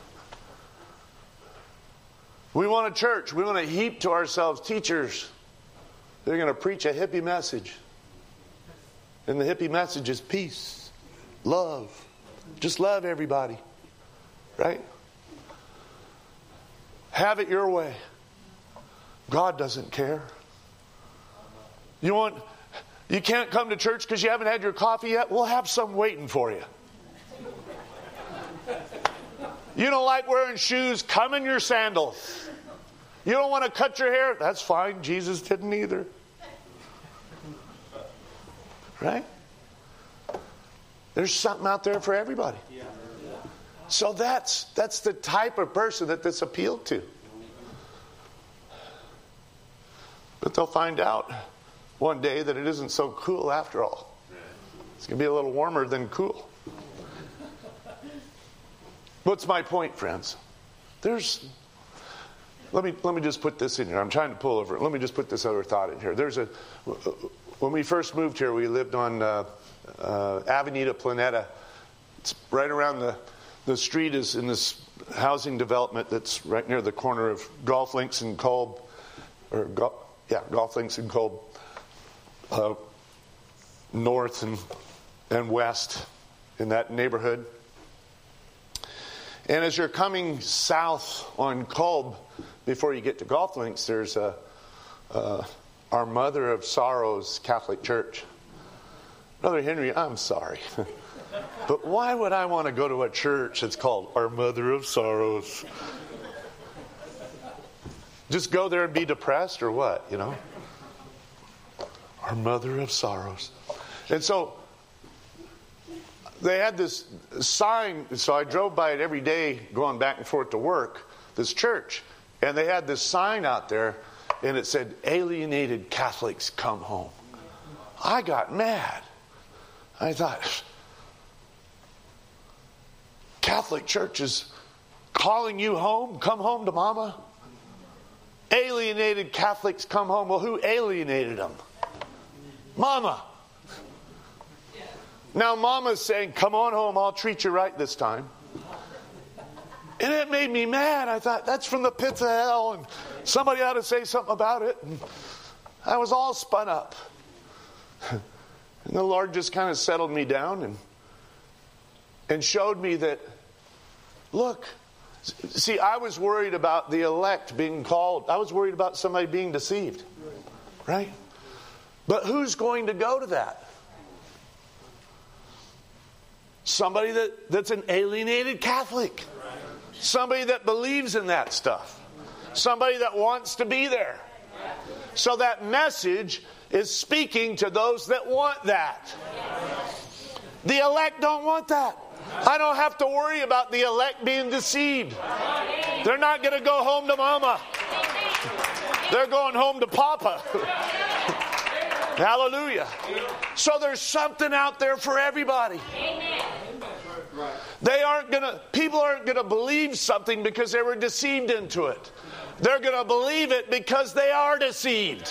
We want a church. We want to heap to ourselves teachers. They're going to preach a hippie message. And the hippie message is peace, love. Just love everybody. Right? Have it your way. God doesn't care. You can't come to church because you haven't had your coffee yet? We'll have some waiting for you. You don't like wearing shoes? Come in your sandals. You don't want to cut your hair? That's fine. Jesus didn't either. Right? There's something out there for everybody. So that's the type of person that this appealed to. But they'll find out one day that it isn't so cool after all. It's going to be a little warmer than cool. What's my point, friends? Let me just put this in here. I'm trying to pull over. Let me just put this other thought in here. When we first moved here, we lived on Avenida Planeta. It's right around the street is in this housing development that's right near the corner of Golf Links and Kolb, Golf Links and Kolb, north and west in that neighborhood. And as you're coming south on Kolb, before you get to Golf Links, there's our Mother of Sorrows Catholic Church. Brother Henry, I'm sorry. But why would I want to go to a church that's called Our Mother of Sorrows? Just go there and be depressed or what, you know? Our Mother of Sorrows. And so they had this sign, so I drove by it every day going back and forth to work, this church. And they had this sign out there, and it said, "Alienated Catholics, come home." I got mad. I thought, Catholic Church is calling you home? Come home to Mama? Alienated Catholics, come home. Well, who alienated them? Mama. Now Mama's saying, come on home, I'll treat you right this time. And it made me mad. I thought, that's from the pits of hell, and somebody ought to say something about it. And I was all spun up. And the Lord just kind of settled me down and showed me that, look, see, I was worried about the elect being called. I was worried about somebody being deceived. Right? But who's going to go to that? Somebody that's an alienated Catholic. Somebody that believes in that stuff. Somebody that wants to be there. So that message is speaking to those that want that. The elect don't want that. I don't have to worry about the elect being deceived. They're not going to go home to Mama. They're going home to Papa. Hallelujah. So there's something out there for everybody. People aren't going to believe something because they were deceived into it. They're going to believe it because they are deceived.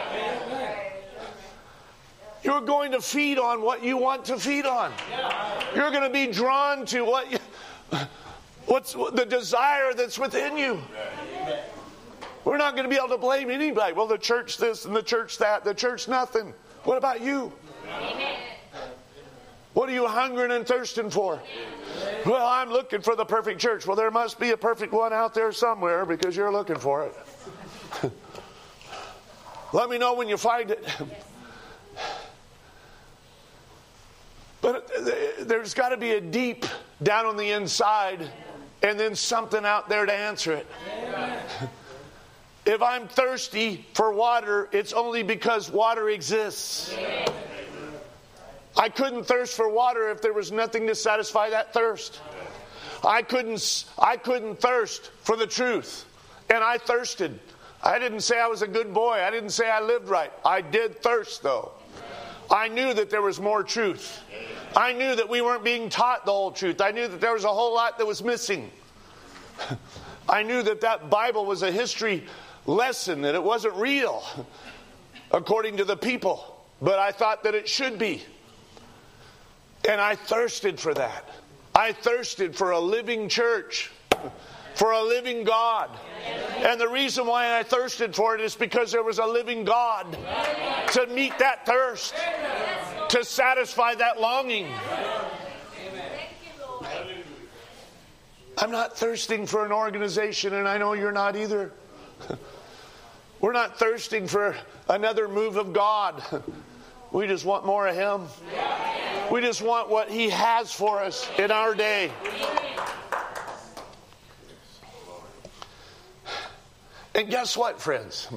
You're going to feed on what you want to feed on. You're going to be drawn to what's the desire that's within you. We're not going to be able to blame anybody. Well, the church this and the church that, the church nothing. What about you? What are you hungering and thirsting for? Well, I'm looking for the perfect church. Well, there must be a perfect one out there somewhere because you're looking for it. Let me know when you find it. But there's got to be a deep down on the inside and then something out there to answer it. If I'm thirsty for water, it's only because water exists. I couldn't thirst for water if there was nothing to satisfy that thirst. I couldn't thirst for the truth. And I thirsted. I didn't say I was a good boy. I didn't say I lived right. I did thirst, though. I knew that there was more truth. I knew that we weren't being taught the whole truth. I knew that there was a whole lot that was missing. I knew that that Bible was a history lesson, that it wasn't real according to the people. But I thought that it should be. And I thirsted for that. I thirsted for a living church, for a living God. And the reason why I thirsted for it is because there was a living God to meet that thirst, to satisfy that longing. I'm not thirsting for an organization, and I know you're not either. We're not thirsting for another move of God. We just want more of Him. We just want what He has for us in our day. And guess what, friends?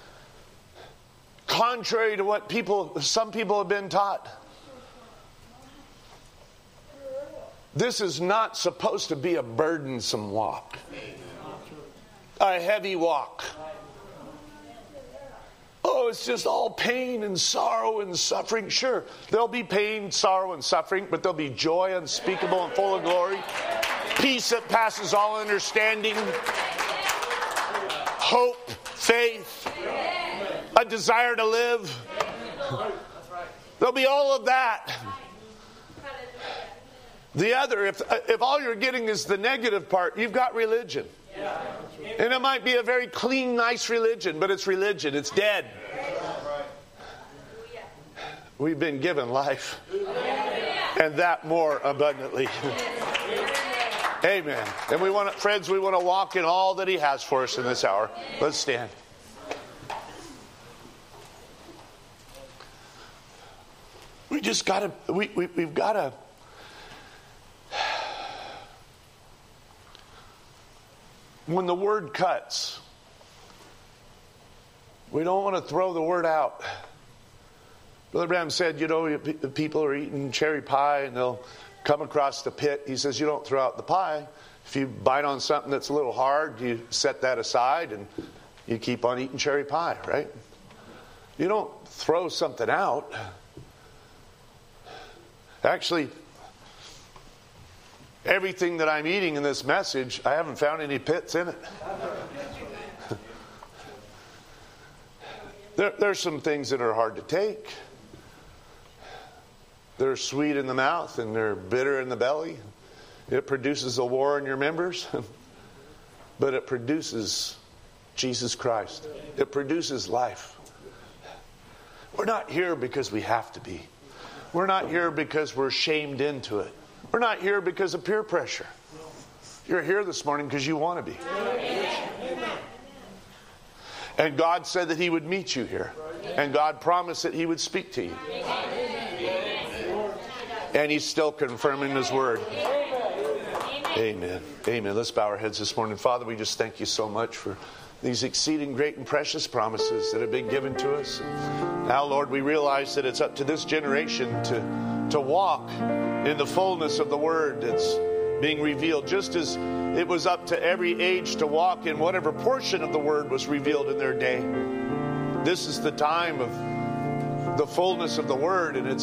Contrary to what some people have been taught, this is not supposed to be a burdensome walk, a heavy walk. Oh, it's just all pain and sorrow and suffering. Sure, there'll be pain, sorrow, and suffering, but there'll be joy unspeakable and full of glory. Peace that passes all understanding. Hope, faith, a desire to live. There'll be all of that. The other, if all you're getting is the negative part, you've got religion. And it might be a very clean, nice religion, but it's religion. It's dead. We've been given life, and that more abundantly. Amen. And we want to, friends, we want to walk in all that He has for us in this hour. Let's stand. We just got to, we've got to, when the word cuts, we don't want to throw the word out. Brother Branham said, people are eating cherry pie and they'll come across the pit. He says, you don't throw out the pie. If you bite on something that's a little hard, you set that aside and you keep on eating cherry pie, right? You don't throw something out. Actually, everything that I'm eating in this message, I haven't found any pits in it. There's some things that are hard to take. They're sweet in the mouth and they're bitter in the belly. It produces a war in your members. But it produces Jesus Christ. It produces life. We're not here because we have to be. We're not here because we're shamed into it. We're not here because of peer pressure. You're here this morning because you want to be. And God said that He would meet you here. And God promised that He would speak to you. And He's still confirming His word. Amen. Amen. Let's bow our heads this morning. Father, we just thank You so much for these exceeding great and precious promises that have been given to us. Now, Lord, we realize that it's up to this generation to walk in the fullness of the word that's being revealed, just as it was up to every age to walk in whatever portion of the word was revealed in their day. This is the time of the fullness of the word, and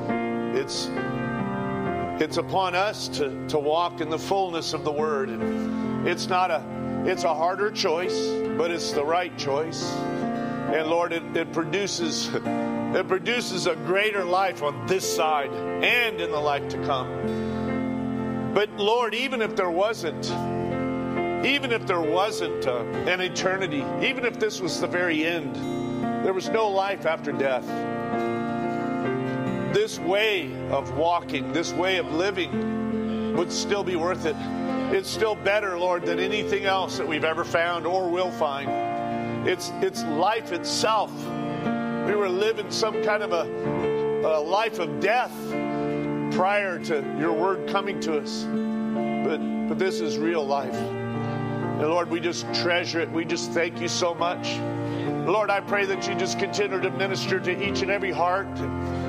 it's upon us to walk in the fullness of the word. And it's a harder choice, but it's the right choice. And Lord, it produces a greater life on this side and in the life to come. But Lord, even if there wasn't an eternity, even if this was the very end, there was no life after death, this way of walking, this way of living would still be worth it. It's still better, Lord, than anything else that we've ever found or will find. It's life itself. We were living some kind of a life of death prior to Your word coming to us. But this is real life. And Lord, we just treasure it. We just thank You so much. Lord, I pray that You just continue to minister to each and every heart.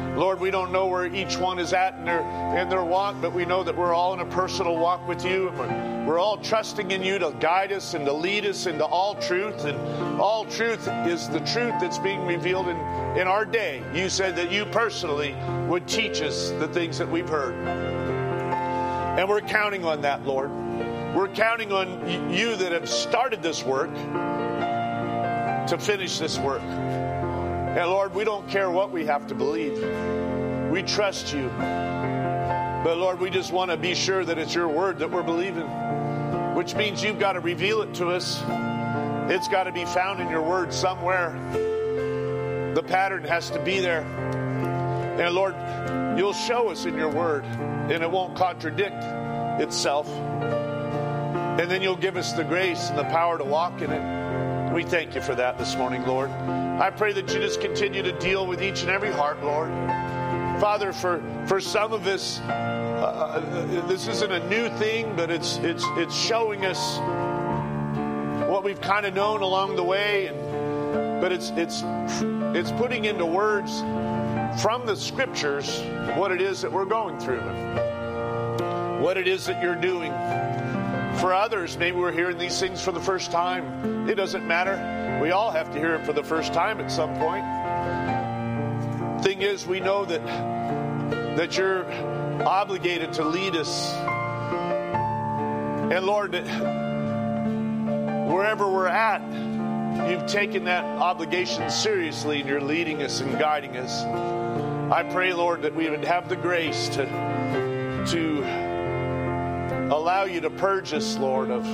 Lord, we don't know where each one is at in their walk, but we know that we're all in a personal walk with you. And we're all trusting in you to guide us and to lead us into all truth. And all truth is the truth that's being revealed in our day. You said that you personally would teach us the things that we've heard. And we're counting on that, Lord. We're counting on you that have started this work to finish this work. And Lord, we don't care what we have to believe. We trust you. But Lord, we just want to be sure that it's your word that we're believing, which means you've got to reveal it to us. It's got to be found in your word somewhere. The pattern has to be there. And Lord, you'll show us in your word, and it won't contradict itself. And then you'll give us the grace and the power to walk in it. We thank you for that this morning, Lord. I pray that you just continue to deal with each and every heart, Lord. Father, for some of us, this isn't a new thing, but it's showing us what we've kind of known along the way, but it's putting into words from the scriptures what it is that we're going through, what it is that you're doing. For others, maybe we're hearing these things for the first time. It doesn't matter. We all have to hear it for the first time at some point. Thing is, we know that you're obligated to lead us. And Lord, that wherever we're at, you've taken that obligation seriously and you're leading us and guiding us. I pray, Lord, that we would have the grace to allow you to purge us, Lord, of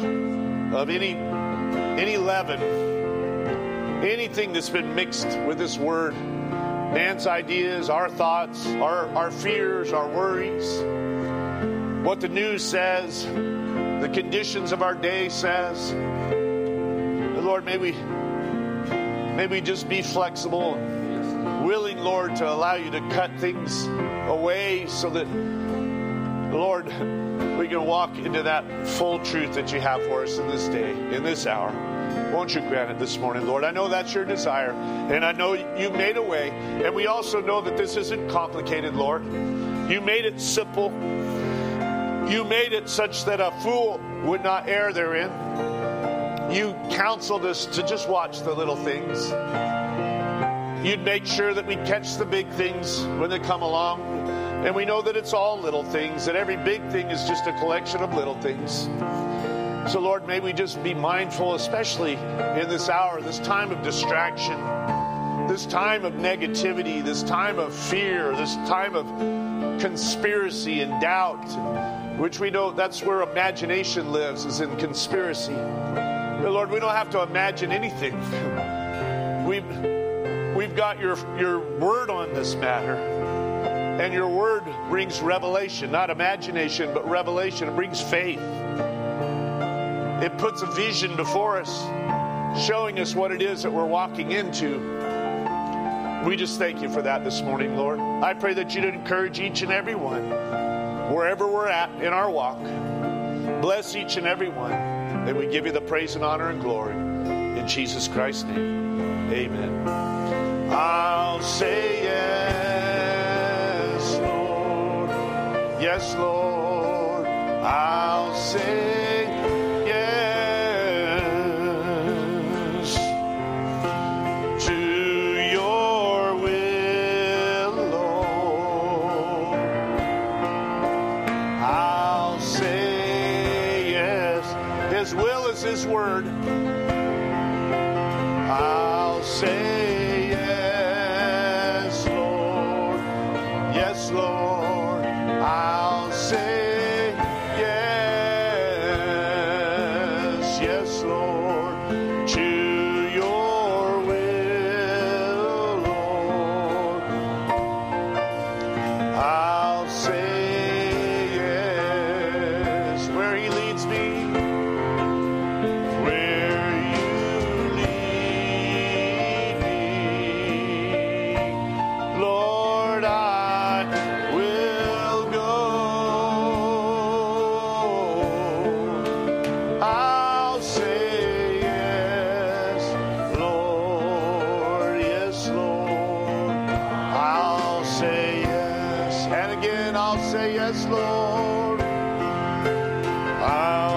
any leaven, anything that's been mixed with this word, man's ideas, our thoughts, our fears, our worries, what the news says, the conditions of our day says. Lord, may we just be flexible and willing, Lord, to allow you to cut things away so that, Lord, we can walk into that full truth that you have for us in this day, in this hour. Won't you grant it this morning, Lord? I know that's your desire, and I know you made a way, and we also know that this isn't complicated, Lord. You made it simple. You made it such that a fool would not err therein. You counseled us to just watch the little things. You'd make sure that we catch the big things when they come along. And we know that it's all little things, that every big thing is just a collection of little things. So, Lord, may we just be mindful, especially in this hour, this time of distraction, this time of negativity, this time of fear, this time of conspiracy and doubt, which we know that's where imagination lives, is in conspiracy. But Lord, we don't have to imagine anything. We've got your word on this matter. And your word brings revelation, not imagination, but revelation. It brings faith. It puts a vision before us, showing us what it is that we're walking into. We just thank you for that this morning, Lord. I pray that you'd encourage each and every one, wherever we're at in our walk. Bless each and every one. And we give you the praise and honor and glory. In Jesus Christ's name, amen. I'll say yes, Lord. Yes, Lord. I'll say yes to your will, Lord. I'll say yes. His will is his word. I'll say yes, Lord. Yes, Lord. I'll say yes. Yes, Lord. To your will, Lord. I'll say yes. Where he leads me. Lord, I will go. again, I'll say yes, Lord. I'll